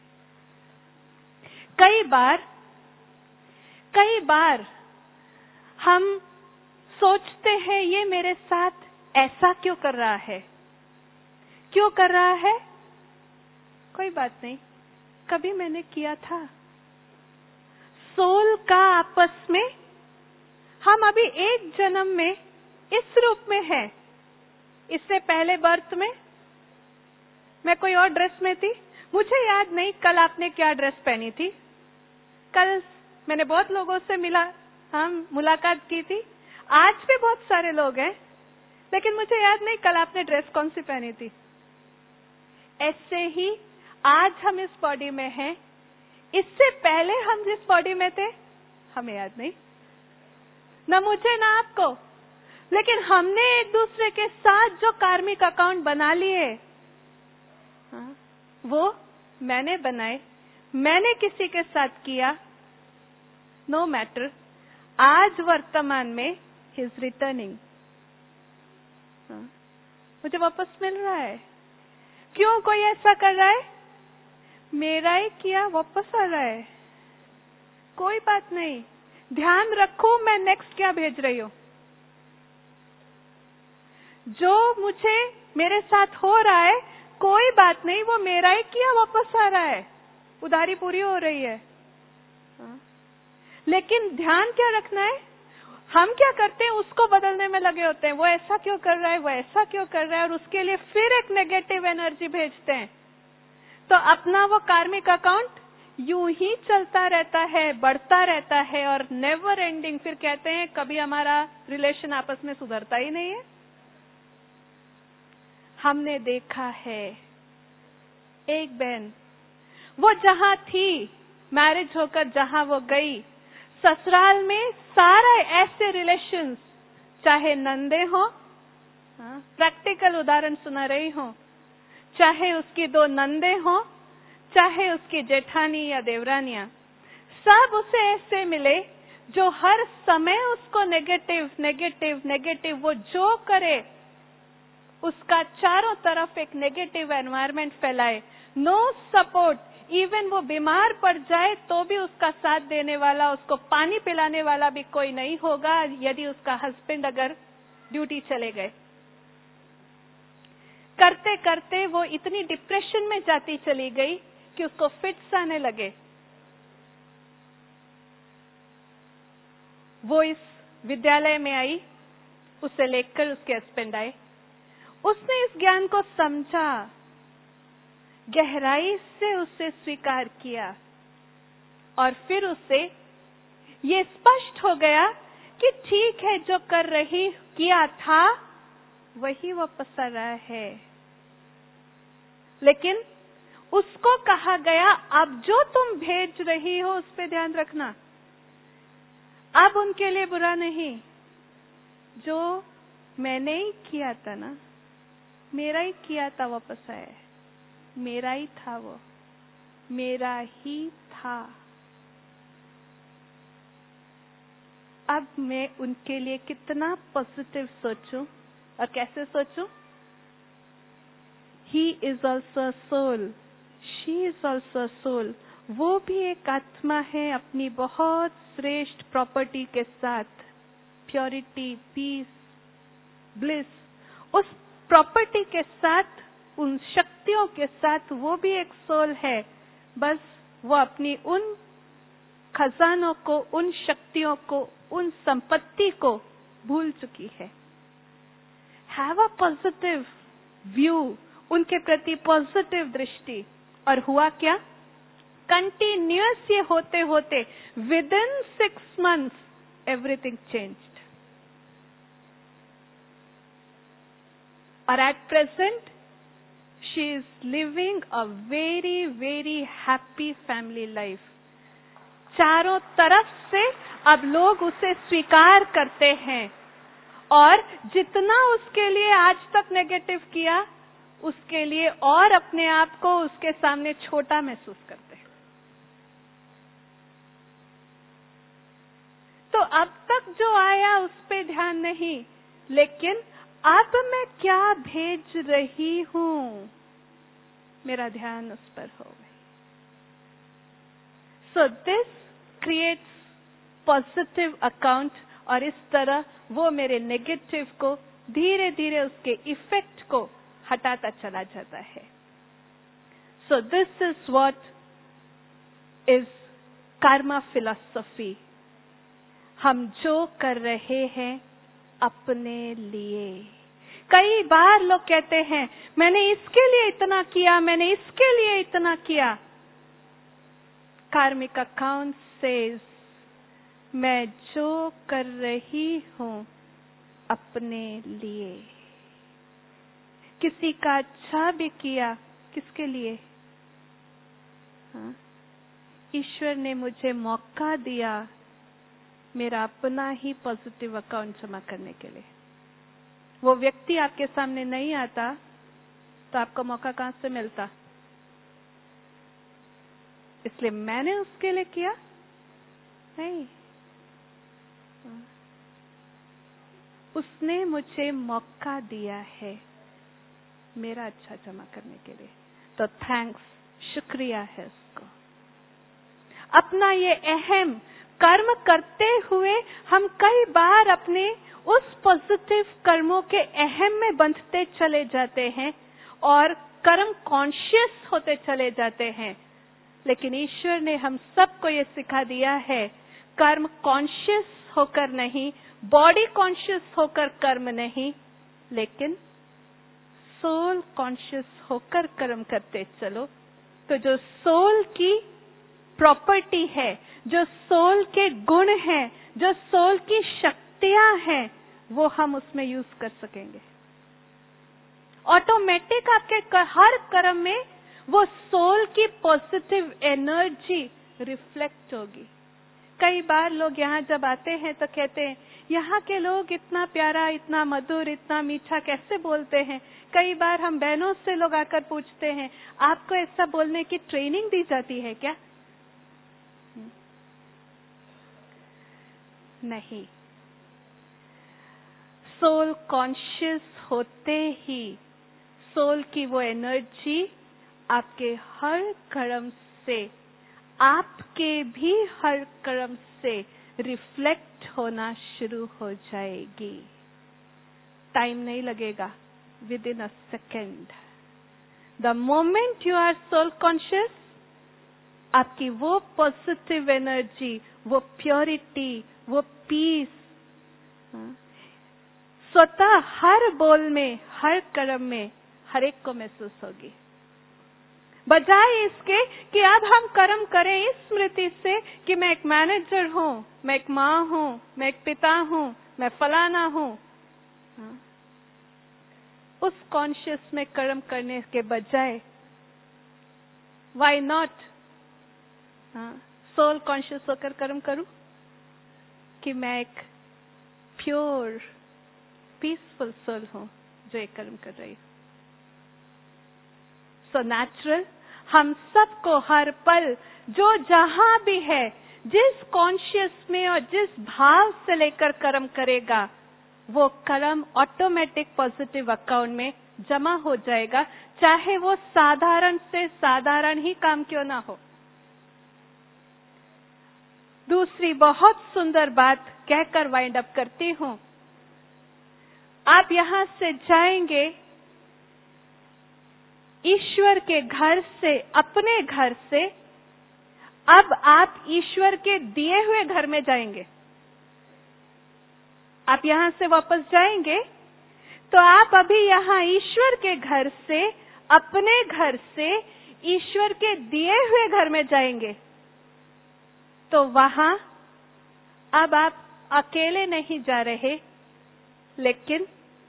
कई बार कई बार हम सोचते हैं ये मेरे साथ ऐसा क्यों कर रहा है, क्यों कर रहा है? कोई बात नहीं, कभी मैंने किया था। सोल का आपस में, हम अभी एक जन्म में इस रूप में है। इससे पहले बर्थ में मैं कोई और ड्रेस में थी, मुझे याद नहीं कल आपने क्या ड्रेस पहनी थी। कल मैंने बहुत लोगों से मिला, हम मुलाकात की थी। आज भी बहुत सारे लोग हैं, लेकिन मुझे याद नहीं कल आपने ड्रेस कौन सी पहनी थी। ऐसे ही आज हम इस बॉडी में हैं, इससे पहले हम जिस बॉडी में थे हमें याद नहीं, न मुझे न आपको। लेकिन हमने एक दूसरे के साथ जो कार्मिक अकाउंट बना लिए, हाँ, वो मैंने बनाए, मैंने किसी के साथ किया। नो मैटर, आज वर्तमान में ही इज रिटर्निंग, मुझे वापस मिल रहा है। क्यों कोई ऐसा कर रहा है? मेरा ही किया वापस आ रहा है। कोई बात नहीं, ध्यान रखो मैं नेक्स्ट क्या भेज रही हूं। जो मुझे मेरे साथ हो रहा है, कोई बात नहीं, वो मेरा ही किया वापस आ रहा है, उधारी पूरी हो रही है। लेकिन ध्यान क्या रखना है, हम क्या करते हैं, उसको बदलने में लगे होते हैं। वो ऐसा क्यों कर रहा है, वो ऐसा क्यों कर रहा है, और उसके लिए फिर एक नेगेटिव एनर्जी भेजते हैं। तो अपना वो कार्मिक अकाउंट यूं ही चलता रहता है, बढ़ता रहता है, और नेवर एंडिंग। फिर कहते हैं कभी हमारा रिलेशन आपस में सुधरता ही नहीं है। हमने देखा है एक बहन, वो जहां थी, मैरिज होकर जहां वो गई, ससुराल में सारा ऐसे रिलेशंस, चाहे नंदे हो, प्रैक्टिकल उदाहरण सुना रही हो, चाहे उसकी दो नंदे हो, चाहे उसकी जेठानी या देवरानियां, सब उसे ऐसे मिले जो हर समय उसको नेगेटिव नेगेटिव नेगेटिव, वो जो करे उसका चारों तरफ एक नेगेटिव एनवायरनमेंट फैलाए। नो सपोर्ट, इवन वो बीमार पड़ जाए तो भी उसका साथ देने वाला, उसको पानी पिलाने वाला भी कोई नहीं होगा यदि उसका हस्बैंड अगर ड्यूटी चले गए। करते करते वो इतनी डिप्रेशन में जाती चली गई कि उसको फिट्स आने लगे। वो इस विद्यालय में आई, उसे लेकर उसके हस्बैंड आए। उसने इस ज्ञान को समझा, गहराई से उसे स्वीकार किया, और फिर उसे ये स्पष्ट हो गया कि ठीक है, जो कर रही किया था वही वापस आ रहा है। लेकिन उसको कहा गया, अब जो तुम भेज रही हो उस पे ध्यान रखना, अब उनके लिए बुरा नहीं, जो मैंने ही किया था ना, मेरा ही किया था वापस आया, मेरा ही था, वो मेरा ही था। अब मैं उनके लिए कितना पॉजिटिव सोचूं और कैसे सोचूं। He is also a soul, she is also a soul। वो भी एक आत्मा है अपनी बहुत श्रेष्ठ प्रॉपर्टी के साथ, प्योरिटी, पीस, ब्लिस, उस प्रॉपर्टी के साथ, उन शक्तियों के साथ वो भी एक सोल है। बस वो अपनी उन खजानों को, उन शक्तियों को, उन संपत्ति को भूल चुकी है। हैव अ पॉजिटिव व्यू, उनके प्रति पॉजिटिव दृष्टि। और हुआ क्या, कंटिन्यूअस ये होते होते within six months everything changed. और at present she is living a very very happy family life. चारों तरफ से अब लोग उसे स्वीकार करते हैं, और जितना उसके लिए आज तक नेगेटिव किया, उसके लिए और अपने आप को उसके सामने छोटा महसूस करते हैं। तो अब तक जो आया उस पे ध्यान नहीं, लेकिन अब मैं क्या भेज रही हूं, मेरा ध्यान उस पर हो गई। So this creates positive account, और इस तरह वो मेरे नेगेटिव को धीरे धीरे उसके इफेक्ट को हटाता चला जाता है। So this is what is karma philosophy. हम जो कर रहे हैं अपने लिए। कई बार लोग कहते हैं मैंने इसके लिए इतना किया, मैंने इसके लिए इतना किया। कार्मिक अकाउंट सेज मैं जो कर रही हूं अपने लिए। किसी का अच्छा भी किया, किसके लिए? हाँ? ईश्वर ने मुझे मौका दिया मेरा अपना ही पॉजिटिव अकाउंट जमा करने के लिए। वो व्यक्ति आपके सामने नहीं आता तो आपको मौका कहां से मिलता? इसलिए मैंने उसके लिए किया नहीं, उसने मुझे मौका दिया है मेरा अच्छा जमा करने के लिए। तो थैंक्स, शुक्रिया है उसको। अपना ये अहम कर्म करते हुए हम कई बार अपने उस पॉजिटिव कर्मों के अहम में बंधते चले जाते हैं और कर्म कॉन्शियस होते चले जाते हैं। लेकिन ईश्वर ने हम सबको ये सिखा दिया है, कर्म कॉन्शियस होकर नहीं, बॉडी कॉन्शियस होकर कर्म नहीं, लेकिन सोल कॉन्शियस होकर कर्म करते चलो, तो जो सोल की प्रॉपर्टी है, जो सोल के गुण हैं, जो सोल की शक्तियां हैं, वो हम उसमें यूज कर सकेंगे। ऑटोमेटिक आपके हर कर्म में वो सोल की पॉजिटिव एनर्जी रिफ्लेक्ट होगी। कई बार लोग यहाँ जब आते हैं तो कहते हैं, यहाँ के लोग इतना प्यारा, इतना मधुर, इतना मीठा कैसे बोलते हैं। कई बार हम बहनों से लोग आकर पूछते हैं, आपको ऐसा बोलने की ट्रेनिंग दी जाती है क्या? नहीं। सोल कॉन्शियस होते ही सोल की वो एनर्जी आपके हर कर्म से, आपके भी हर कर्म से रिफ्लेक्ट होना शुरू हो जाएगी। टाइम नहीं लगेगा, within a second. The moment you are soul conscious, आपकी वो पॉजिटिव एनर्जी, वो प्योरिटी, वो पीस स्वतः हर बोल में, हर कर्म में हर एक को महसूस होगी। बजाय इसके कि अब हम कर्म करें इस स्मृति से कि मैं एक मैनेजर हूं, मैं एक माँ हूं, मैं एक पिता हूं, मैं फलाना हूं। उस कॉन्शियस में कर्म करने के बजाय व्हाई नॉट सोल कॉन्शियस होकर कर्म करूं कि मैं एक प्योर पीसफुल सोल हूं जो एक कर्म कर रही हूं। सो नेचुरल, हम सबको हर पल जो जहां भी है, जिस कॉन्शियस में और जिस भाव से लेकर कर्म करेगा, वो कर्म ऑटोमेटिक पॉजिटिव अकाउंट में जमा हो जाएगा, चाहे वो साधारण से साधारण ही काम क्यों ना हो। दूसरी बहुत सुंदर बात कहकर वाइंड अप करती हूं। आप यहां से जाएंगे ईश्वर के घर से, अपने घर से, अब आप ईश्वर के दिए हुए घर में जाएंगे। आप यहां से वापस जाएंगे तो आप अभी यहां ईश्वर के घर से, अपने घर से ईश्वर के दिए हुए घर में जाएंगे। तो वहां अब आप अकेले नहीं जा रहे, लेकिन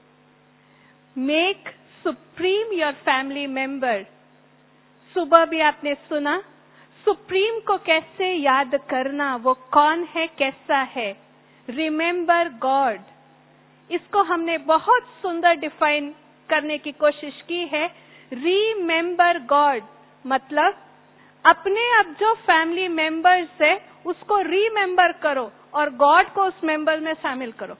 make supreme your family member. सुबह भी आपने सुना, सुप्रीम को कैसे याद करना, वो कौन है, कैसा है। रिमेंबर गॉड, इसको हमने बहुत सुंदर डिफाइन करने की कोशिश की है। रिमेंबर गॉड मतलब अपने अब जो फैमिली मेंबर्स है उसको रिमेंबर करो और गॉड को उस मेंबर में शामिल करो।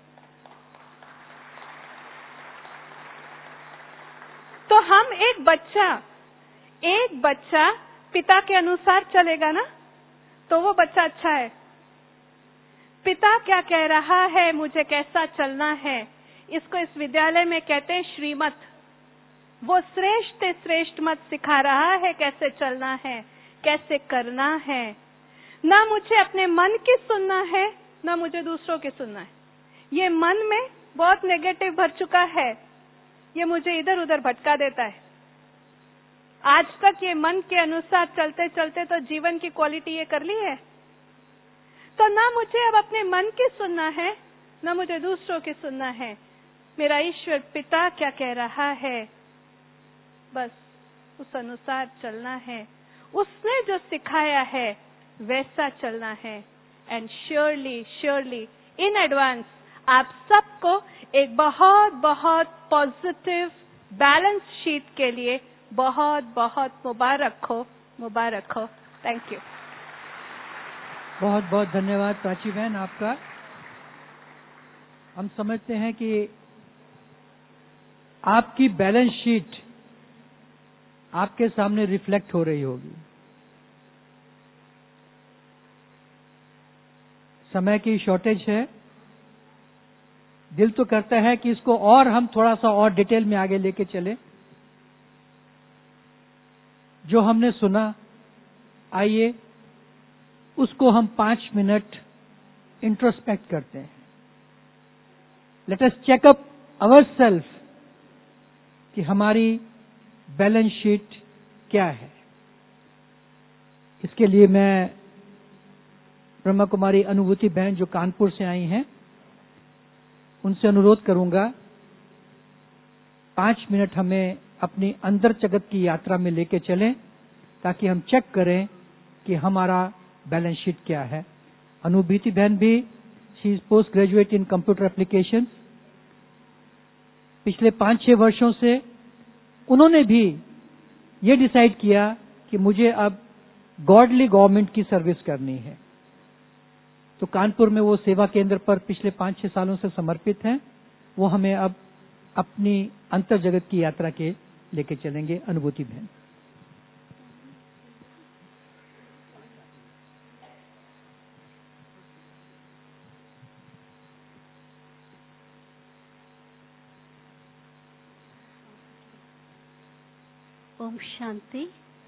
तो हम एक बच्चा एक बच्चा पिता के अनुसार चलेगा ना, तो वो बच्चा अच्छा है। पिता क्या कह रहा है, मुझे कैसा चलना है, इसको इस विद्यालय में कहते हैं श्रीमत। वो श्रेष्ठ श्रेष्ठ मत सिखा रहा है, कैसे चलना है, कैसे करना है। ना मुझे अपने मन की सुनना है, ना मुझे दूसरों की सुनना है। ये मन में बहुत नेगेटिव भर चुका है, ये मुझे इधर उधर भटका देता है। आज तक ये मन के अनुसार चलते चलते तो जीवन की क्वालिटी ये कर ली है। तो ना मुझे अब अपने मन की सुनना है, ना मुझे दूसरों की सुनना है। मेरा ईश्वर पिता क्या कह रहा है, बस उस अनुसार चलना है। उसने जो सिखाया है वैसा चलना है। And surely surely in advance आप सबको एक बहुत बहुत पॉजिटिव बैलेंस शीट के लिए बहुत बहुत मुबारक हो, मुबारक हो। Thank you. बहुत बहुत धन्यवाद प्राची बहन आपका। हम समझते हैं कि आपकी बैलेंस शीट आपके सामने रिफ्लेक्ट हो रही होगी। समय की शॉर्टेज है। दिल तो करता है कि इसको और हम थोड़ा सा और डिटेल में आगे लेके चलें। जो हमने सुना, आइए उसको हम पांच मिनट इंट्रोस्पेक्ट करते हैं। Let us check up our self कि हमारी बैलेंस शीट क्या है। इसके लिए मैं ब्रह्मा कुमारी अनुभूति बहन जो कानपुर से आई हैं, उनसे अनुरोध करूंगा पांच मिनट हमें अपनी अंदर जगत की यात्रा में लेके चलें, ताकि हम चेक करें कि हमारा बैलेंस शीट क्या है। अनुभूति बहन भी she is post graduate in computer application. पिछले पांच छह वर्षों से उन्होंने भी ये डिसाइड किया कि मुझे अब गॉडली गवर्नमेंट की सर्विस करनी है। तो कानपुर में वो सेवा केंद्र पर पिछले पांच छह सालों से समर्पित हैं। वो हमें अब अपनी अंतर जगत की यात्रा के लेके चलेंगे। अनुभूति बहन। Om Shanti.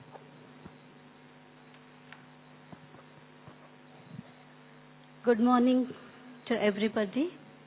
Good morning to everybody.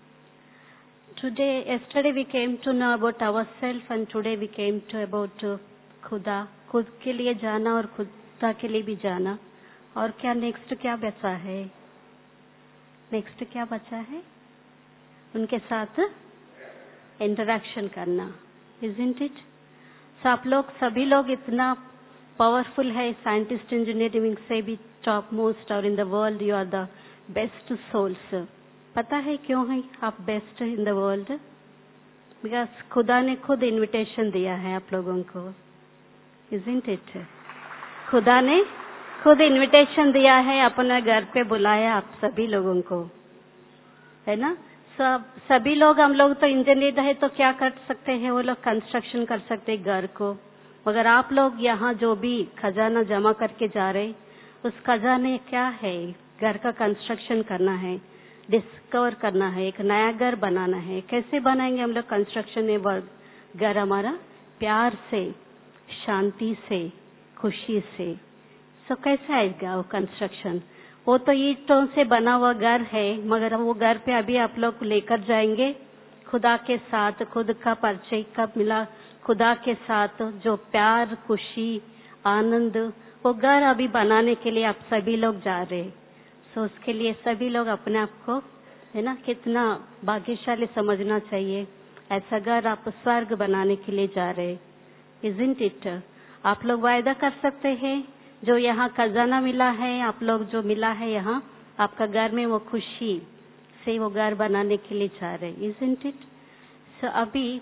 Today, yesterday we came to know about ourselves and today we came to about uh, खुदा, खुद के लिए जाना और खुदा के लिए भी जाना। और क्या नेक्स्ट क्या बचा है? नेक्स्ट क्या बचा है? उनके साथ इंटरेक्शन करना, isn't it? So आप लोग सभी लोग इतना पावरफुल है, साइंटिस्ट इंजीनियरिंग से भी टॉप मोस्ट और in the world you are the best souls. पता है क्यों है आप best in the world? Because खुदा ने खुद इनविटेशन दिया है आप लोगों को, isn't it? खुदा ने खुद इनविटेशन दिया है, अपने घर पे बुलाया आप सभी लोगों को, है ना? सब सभी लोग, हम लोग तो इंजीनियर है तो क्या कर सकते हैं? वो लोग कंस्ट्रक्शन कर सकते हैं घर को, मगर आप लोग यहाँ जो भी खजाना जमा करके जा रहे, उस खजाने क्या है? घर का कंस्ट्रक्शन करना है, डिस्कवर करना है, एक नया घर बनाना है। कैसे बनाएंगे हम लोग कंस्ट्रक्शन में घर हमारा? प्यार से, शांति से, खुशी से। सो कैसे आएगा वो कंस्ट्रक्शन? वो तो ईंटों से बना हुआ घर है, मगर वो घर पे अभी आप लोग लेकर जाएंगे खुदा के साथ। खुद का परिचय कब मिला? खुदा के साथ जो प्यार, खुशी, आनंद, वो घर अभी बनाने के लिए आप सभी लोग जा रहे हैं। सो उसके लिए सभी लोग अपने आप को, है ना, कितना भाग्यशाली समझना चाहिए। ऐसा घर आप स्वर्ग बनाने के लिए जा रहे हैं, isn't it? आप लोग वायदा कर सकते हैं जो यहाँ खजाना मिला है, आप लोग जो मिला है यहाँ आपका घर में, वो खुशी से वो घर बनाने के लिए जा रहे हैं, isn't it? so अभी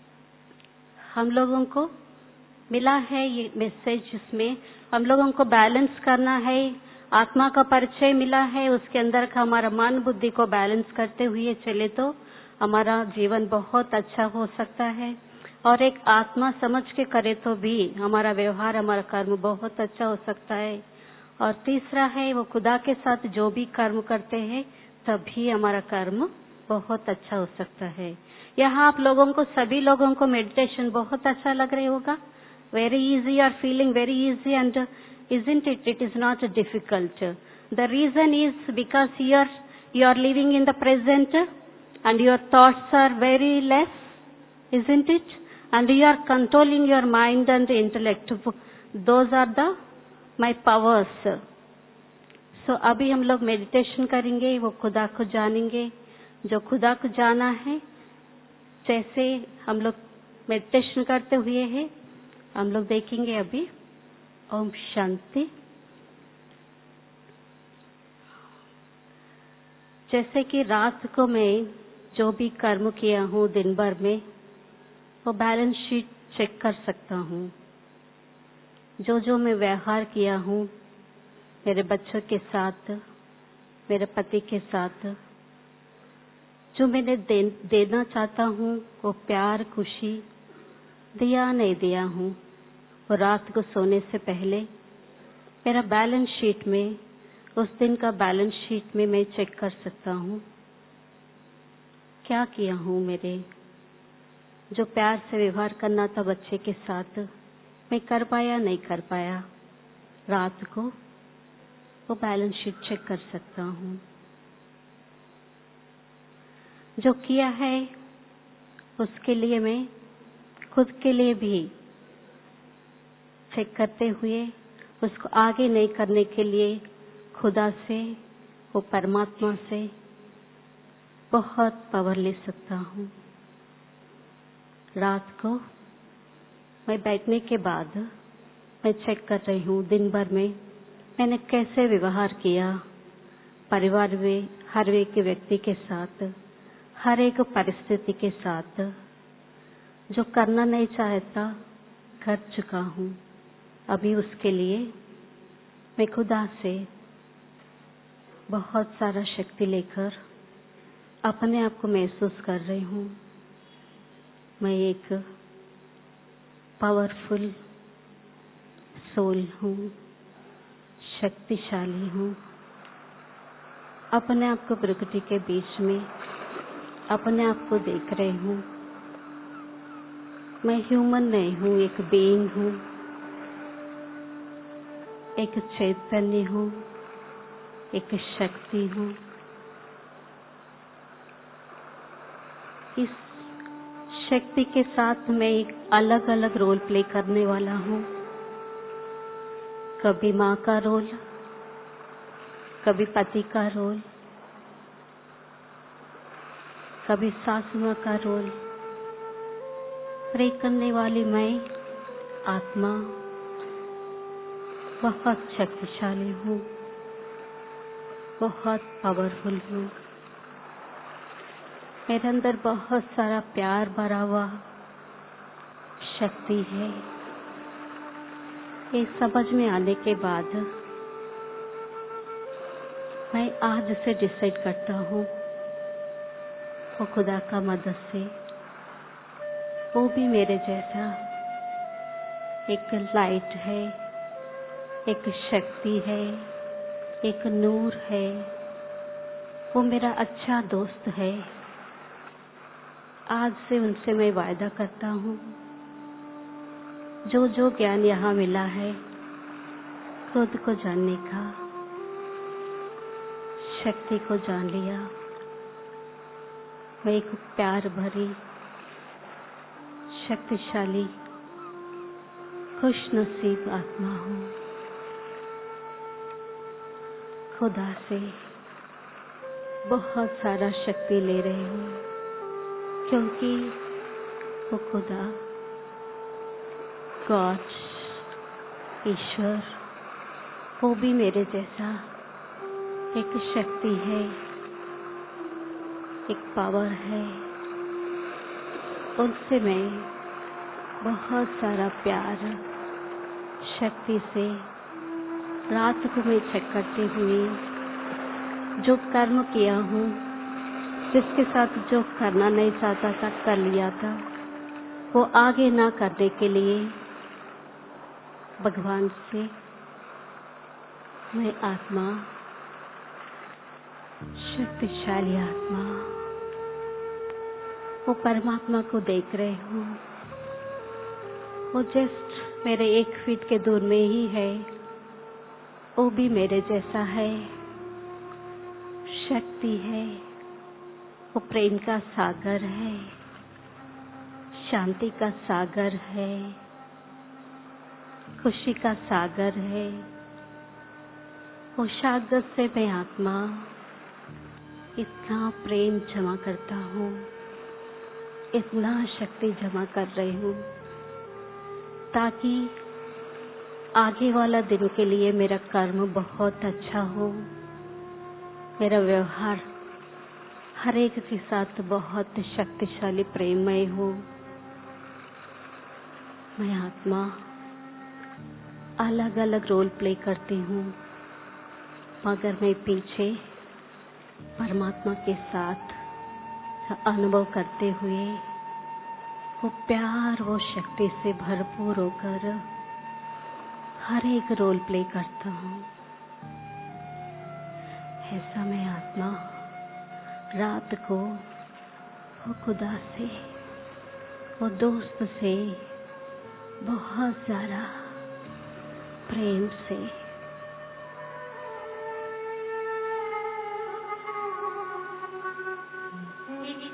हम लोगों को मिला है ये मैसेज, जिसमें हम लोगों को बैलेंस करना है। आत्मा का परिचय मिला है, उसके अंदर का हमारा मन बुद्धि को बैलेंस करते हुए चले तो हमारा जीवन बहुत अच्छा हो सकता है। और एक आत्मा समझ के करे तो भी हमारा व्यवहार, हमारा कर्म बहुत अच्छा हो सकता है। और तीसरा है वो खुदा के साथ जो भी कर्म करते हैं तभी हमारा कर्म बहुत अच्छा हो सकता है। यहाँ आप लोगों को, सभी लोगों को मेडिटेशन बहुत अच्छा लग रहा होगा। Very easy, are feeling very easy and isn't it? It is not difficult. The reason is because you are you are living in the present and your thoughts are very less, isn't it? And you are controlling your mind and intellect. Those are the my powers. So अभी हम लोग meditation करेंगे, वो खुदा को जानेंगे। जो खुदा को जाना है, जैसे हम लोग मेडिटेशन करते हुए हैं, हम लोग देखेंगे अभी। ओम शांति। जैसे कि रात को मैं जो भी कर्म किया हूँ दिन भर में, वो बैलेंस शीट चेक कर सकता हूँ। जो जो मैं व्यवहार किया हूँ मेरे बच्चों के साथ, मेरे पति के साथ, जो मैंने दे, देना चाहता हूँ वो प्यार, खुशी दिया नहीं दिया हूँ, और रात को सोने से पहले मेरा बैलेंस शीट में, उस दिन का बैलेंस शीट में मैं चेक कर सकता हूँ क्या किया हूँ। मेरे जो प्यार से व्यवहार करना था बच्चे के साथ, मैं कर पाया नहीं कर पाया, रात को वो बैलेंस शीट चेक कर सकता हूँ। जो किया है उसके लिए मैं खुद के लिए भी चेक करते हुए उसको आगे नहीं करने के लिए खुदा से, वो परमात्मा से बहुत पावर ले सकता हूँ। रात को मैं बैठने के बाद मैं चेक कर रही हूँ दिन भर में मैंने कैसे व्यवहार किया परिवार में, हर एक व्यक्ति के साथ, हर एक परिस्थिति के साथ। जो करना नहीं चाहता कर चुका हूँ। अभी उसके लिए मैं खुदा से बहुत सारा शक्ति लेकर अपने आप को महसूस कर रही हूँ। मैं एक पावरफुल सोल हूँ, शक्तिशाली हूँ। अपने आप को प्रकृति के बीच में अपने आप को देख रही हूँ। मैं ह्यूमन नहीं हूँ, एक बीइंग हूँ, एक चैतन्य हूँ, एक शक्ति हूँ। इस शक्ति के साथ मैं एक अलग अलग रोल प्ले करने वाला हूँ। कभी माँ का रोल, कभी पति का रोल, कभी सासू माँ का रोल प्ले करने वाली मैं आत्मा बहुत शक्तिशाली हूँ, बहुत पावरफुल हूँ। मेरे अंदर बहुत सारा प्यार भरा हुआ शक्ति है। ये समझ में आने के बाद मैं आज से डिसाइड करता हूँ वो खुदा का मदद से वो भी मेरे जैसा एक लाइट है, एक शक्ति है, एक नूर है। वो मेरा अच्छा दोस्त है। आज से उनसे मैं वायदा करता हूँ जो जो ज्ञान यहाँ मिला है खुद को जानने का, शक्ति को जान लिया। मैं एक प्यार भरी, शक्तिशाली, खुशनसीब आत्मा हूँ। खुदा से बहुत सारा शक्ति ले रही हूँ क्योंकि वो खुदा, गॉड, ईश्वर, वो भी मेरे जैसा एक शक्ति है, एक पावर है। उनसे मैं बहुत सारा प्यार, शक्ति से रात को मैं चेक करती हुई जो कर्म किया हूँ, जिसके साथ जो करना नहीं चाहता था कर लिया था, वो आगे ना करने के लिए भगवान से मैं आत्मा, शक्तिशाली आत्मा, वो परमात्मा को देख रहे हूँ। वो जस्ट मेरे एक फीट के दूर में ही है। वो भी मेरे जैसा है, शक्ति है। वो प्रेम का सागर है, शांति का सागर है, खुशी का सागर है। वो सागर से मैं आत्मा इतना प्रेम जमा करता हूँ, इतना शक्ति जमा कर रही हूँ ताकि आगे वाला दिन के लिए मेरा कर्म बहुत अच्छा हो, मेरा व्यवहार हर एक के साथ बहुत शक्तिशाली प्रेममय हो। मैं आत्मा अलग अलग रोल प्ले करती हूँ, मगर मैं पीछे परमात्मा के साथ अनुभव करते हुए वो प्यार, वो शक्ति से भरपूर होकर हर एक रोल प्ले करता हूँ। ऐसा मैं आत्मा रात को वो खुदा से, वो दोस्त से बहुत ज़्यादा प्रेम से Maybe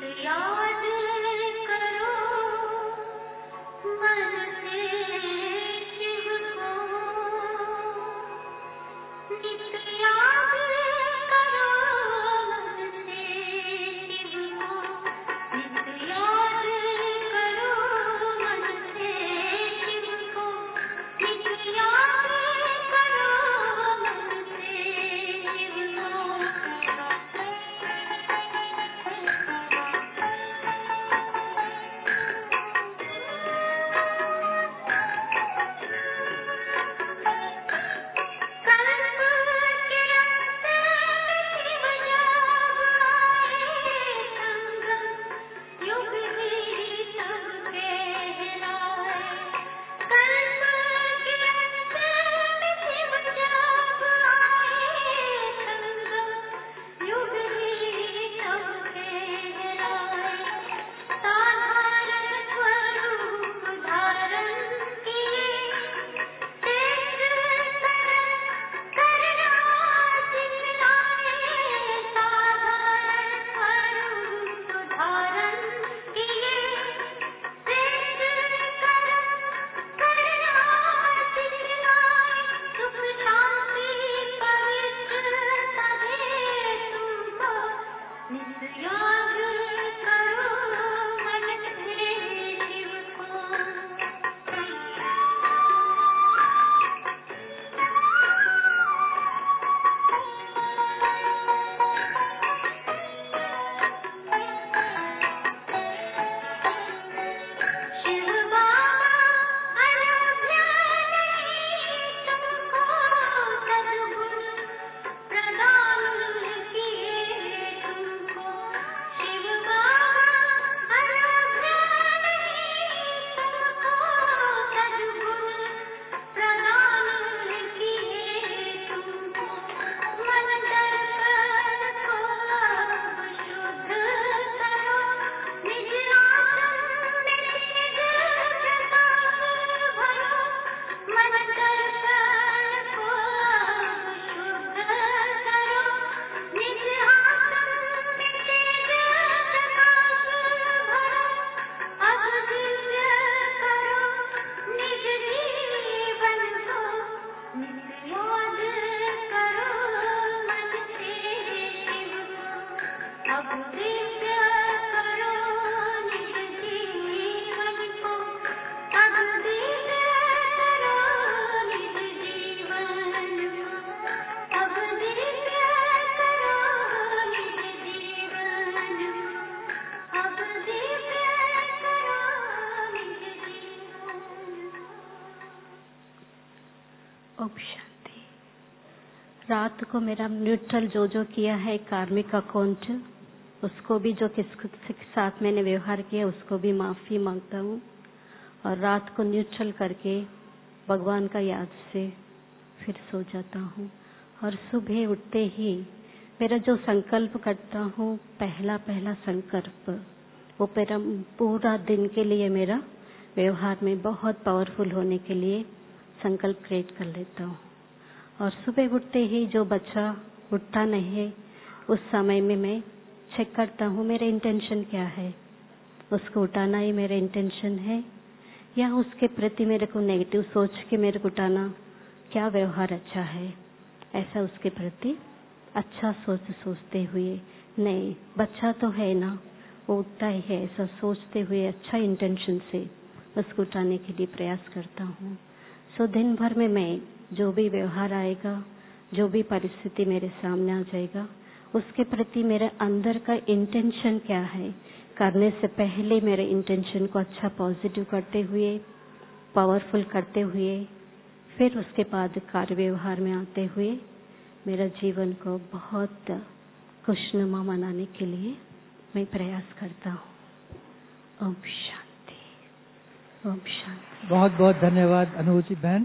ओम शांति। रात को मेरा न्यूट्रल जो जो किया है कार्मिक अकाउंट, उसको भी जो किसके साथ मैंने व्यवहार किया उसको भी माफी मांगता हूँ। और रात को न्यूट्रल करके भगवान का याद से फिर सो जाता हूँ। और सुबह उठते ही मेरा जो संकल्प करता हूँ, पहला पहला संकल्प, वो मेरा पूरा दिन के लिए मेरा व्यवहार में बहुत पावरफुल होने के लिए संकल्प क्रिएट कर लेता हूँ। और सुबह उठते ही जो बच्चा उठता नहीं है, उस समय में मैं चेक करता हूँ मेरा इंटेंशन क्या है। उसको उठाना ही मेरा इंटेंशन है या उसके प्रति मेरे को नेगेटिव सोच के मेरे को उठाना, क्या व्यवहार अच्छा है, ऐसा उसके प्रति अच्छा सोच सोचते हुए, नहीं बच्चा तो है ना, वो उठता ही है, ऐसा सोचते हुए अच्छा इंटेंशन से उसको उठाने के लिए प्रयास करता हूँ। सो दिन भर में मैं जो भी व्यवहार आएगा, जो भी परिस्थिति मेरे सामने आ जाएगा, उसके प्रति मेरे अंदर का इंटेंशन क्या है, करने से पहले मेरे इंटेंशन को अच्छा पॉजिटिव करते हुए, पावरफुल करते हुए, फिर उसके बाद कार्य व्यवहार में आते हुए मेरा जीवन को बहुत खुशनुमा बनाने के लिए मैं प्रयास करता हूँ। ओम शांति, ओम शांति। बहुत बहुत धन्यवाद अनुभूति बहन।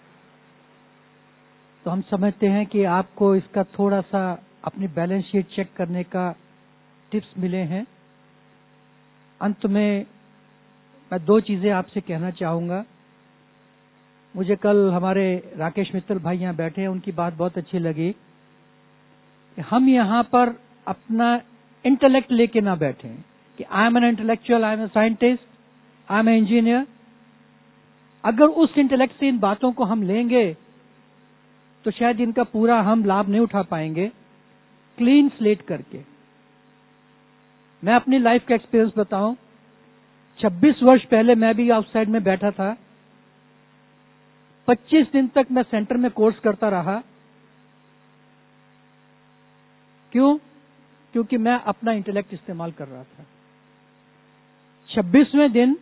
तो हम समझते हैं कि आपको इसका थोड़ा सा अपनी बैलेंस शीट चेक करने का टिप्स मिले हैं। अंत में मैं दो चीजें आपसे कहना चाहूंगा। मुझे कल हमारे राकेश मित्तल भाई यहाँ बैठे हैं, उनकी बात बहुत अच्छी लगी कि हम यहाँ पर अपना इंटेलेक्ट लेके ना बैठे कि I am an intellectual, I am a scientist, I am a engineer. अगर उस इंटेलेक्ट से इन बातों को हम लेंगे तो शायद इनका पूरा हम लाभ नहीं उठा पाएंगे। क्लीन स्लेट करके, मैं अपनी लाइफ का एक्सपीरियंस बताऊं, छब्बीस वर्ष पहले मैं भी आउटसाइड में बैठा था। पच्चीस दिन तक मैं सेंटर में कोर्स करता रहा। क्यों? क्योंकि मैं अपना इंटेलेक्ट इस्तेमाल कर रहा था। छब्बीसवें दिन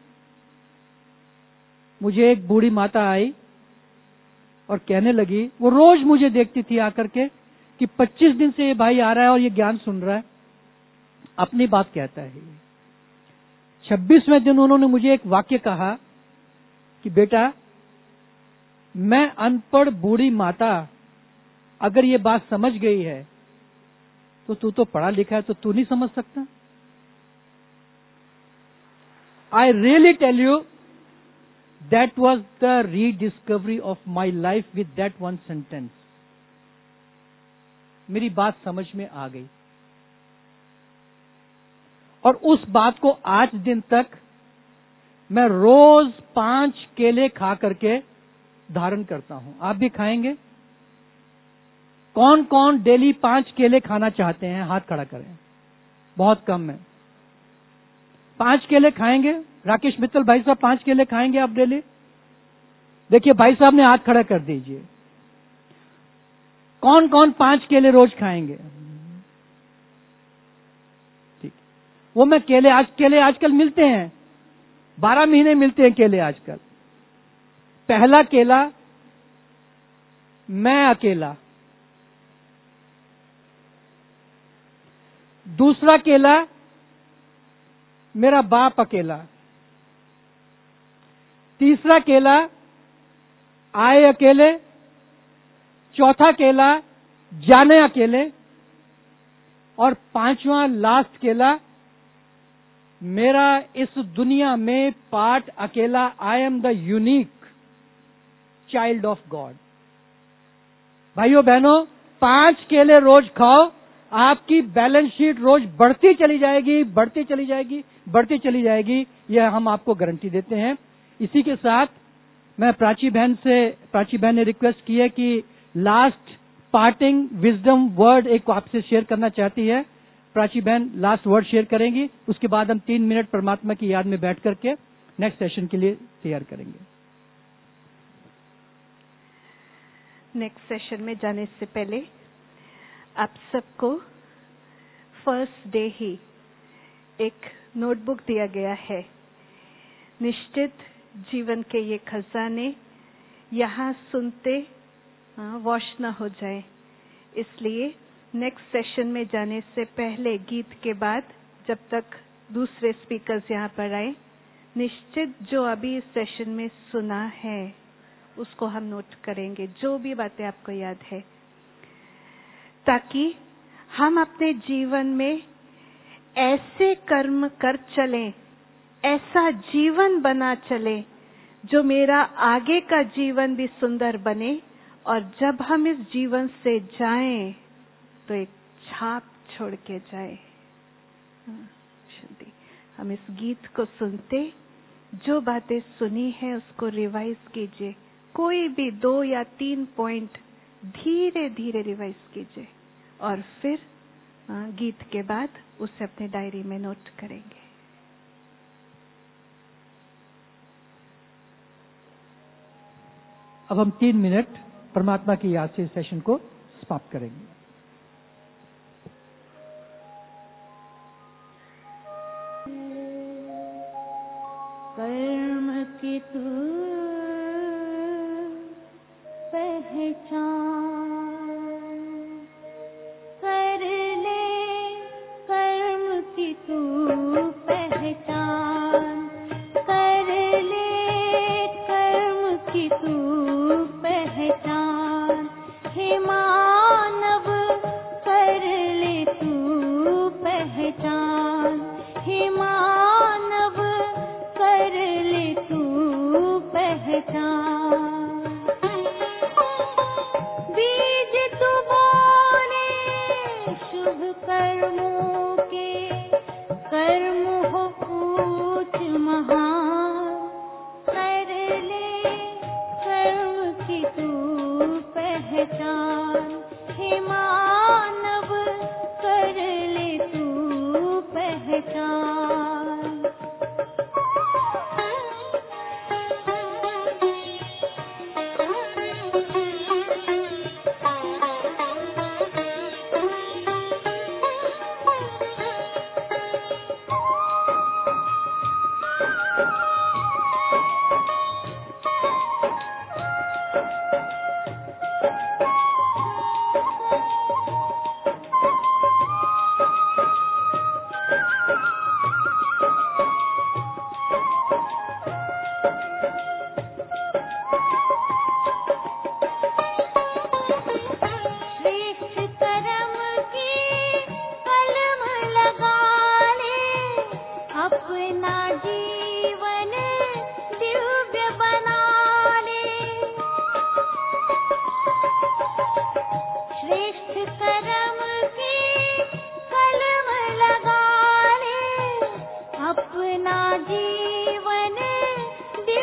मुझे एक बूढ़ी माता आई और कहने लगी, वो रोज मुझे देखती थी आकर के कि पच्चीस दिन से ये भाई आ रहा है और ये ज्ञान सुन रहा है, अपनी बात कहता है। छब्बीसवें दिन उन्होंने मुझे एक वाक्य कहा कि बेटा, मैं अनपढ़ बूढ़ी माता अगर ये बात समझ गई है तो तू तो पढ़ा लिखा है, तो तू नहीं समझ सकता। I really tell you, that was the rediscovery of my life with that one sentence. मेरी बात समझ में आ गई और उस बात को आज दिन तक मैं रोज पांच केले खा करके धारण करता हूं। आप भी खाएंगे? कौन कौन डेली पांच केले खाना चाहते हैं? हाथ खड़ा करें। बहुत कम है। पांच केले खाएंगे? राकेश मित्तल भाई साहब पांच केले खाएंगे आप डेली? देखिए भाई साहब ने हाथ खड़ा कर दीजिए। कौन कौन पांच केले रोज खाएंगे? ठीक, वो मैं केले आज केले आजकल मिलते हैं, बारह महीने मिलते हैं केले आजकल। पहला केला मैं अकेला, दूसरा केला मेरा बाप अकेला, तीसरा केला आए अकेले, चौथा केला जाने अकेले, और पांचवा लास्ट केला मेरा इस दुनिया में पार्ट अकेला। I am the unique child of God. भाइयों बहनों, पांच केले रोज खाओ, आपकी बैलेंस शीट रोज बढ़ती चली जाएगी, बढ़ती चली जाएगी, बढ़ती चली जाएगी। यह हम आपको गारंटी देते हैं। इसी के साथ मैं प्राची बहन से प्राची बहन ने रिक्वेस्ट की है कि लास्ट पार्टिंग विजडम वर्ड एक आपसे शेयर करना चाहती है। प्राची बहन लास्ट वर्ड शेयर करेंगी। उसके बाद हम तीन मिनट परमात्मा की याद में बैठ करके नेक्स्ट सेशन के लिए तैयार करेंगे। नेक्स्ट सेशन में जाने से पहले आप सबको फर्स्ट डे ही एक नोटबुक दिया गया है। निश्चित जीवन के ये खजाने यहाँ सुनते वॉश न हो जाए, इसलिए नेक्स्ट सेशन में जाने से पहले गीत के बाद जब तक दूसरे स्पीकर्स यहाँ पर आए, निश्चित जो अभी इस सेशन में सुना है उसको हम नोट करेंगे, जो भी बातें आपको याद है, ताकि हम अपने जीवन में ऐसे कर्म कर चलें, ऐसा जीवन बना चले जो मेरा आगे का जीवन भी सुंदर बने, और जब हम इस जीवन से जाएं तो एक छाप छोड़ के जाए। शुद्धि। हम इस गीत को सुनते जो बातें सुनी है उसको रिवाइज कीजिए, कोई भी दो या तीन पॉइंट धीरे धीरे रिवाइज कीजिए, और फिर गीत के बाद उसे अपने डायरी में नोट करेंगे। अब हम तीन मिनट परमात्मा की याद से इस सेशन को समाप्त करेंगे। कर्म की तू पहचान कर ले, कर्म की तू पहचान कर ले, कर्म की तू पहचान, हे मानव कर ले तू पहचान, हे मानव कर ले तू पहचान। बीज तू बोले शुभ कर्मों के, कर्म हो ऊंच महान, कर ले कर्म की तू पहचान, हे मानव कर ले तू पहचान।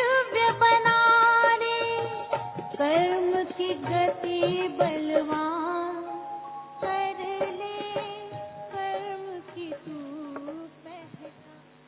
कर्म की गति बलवान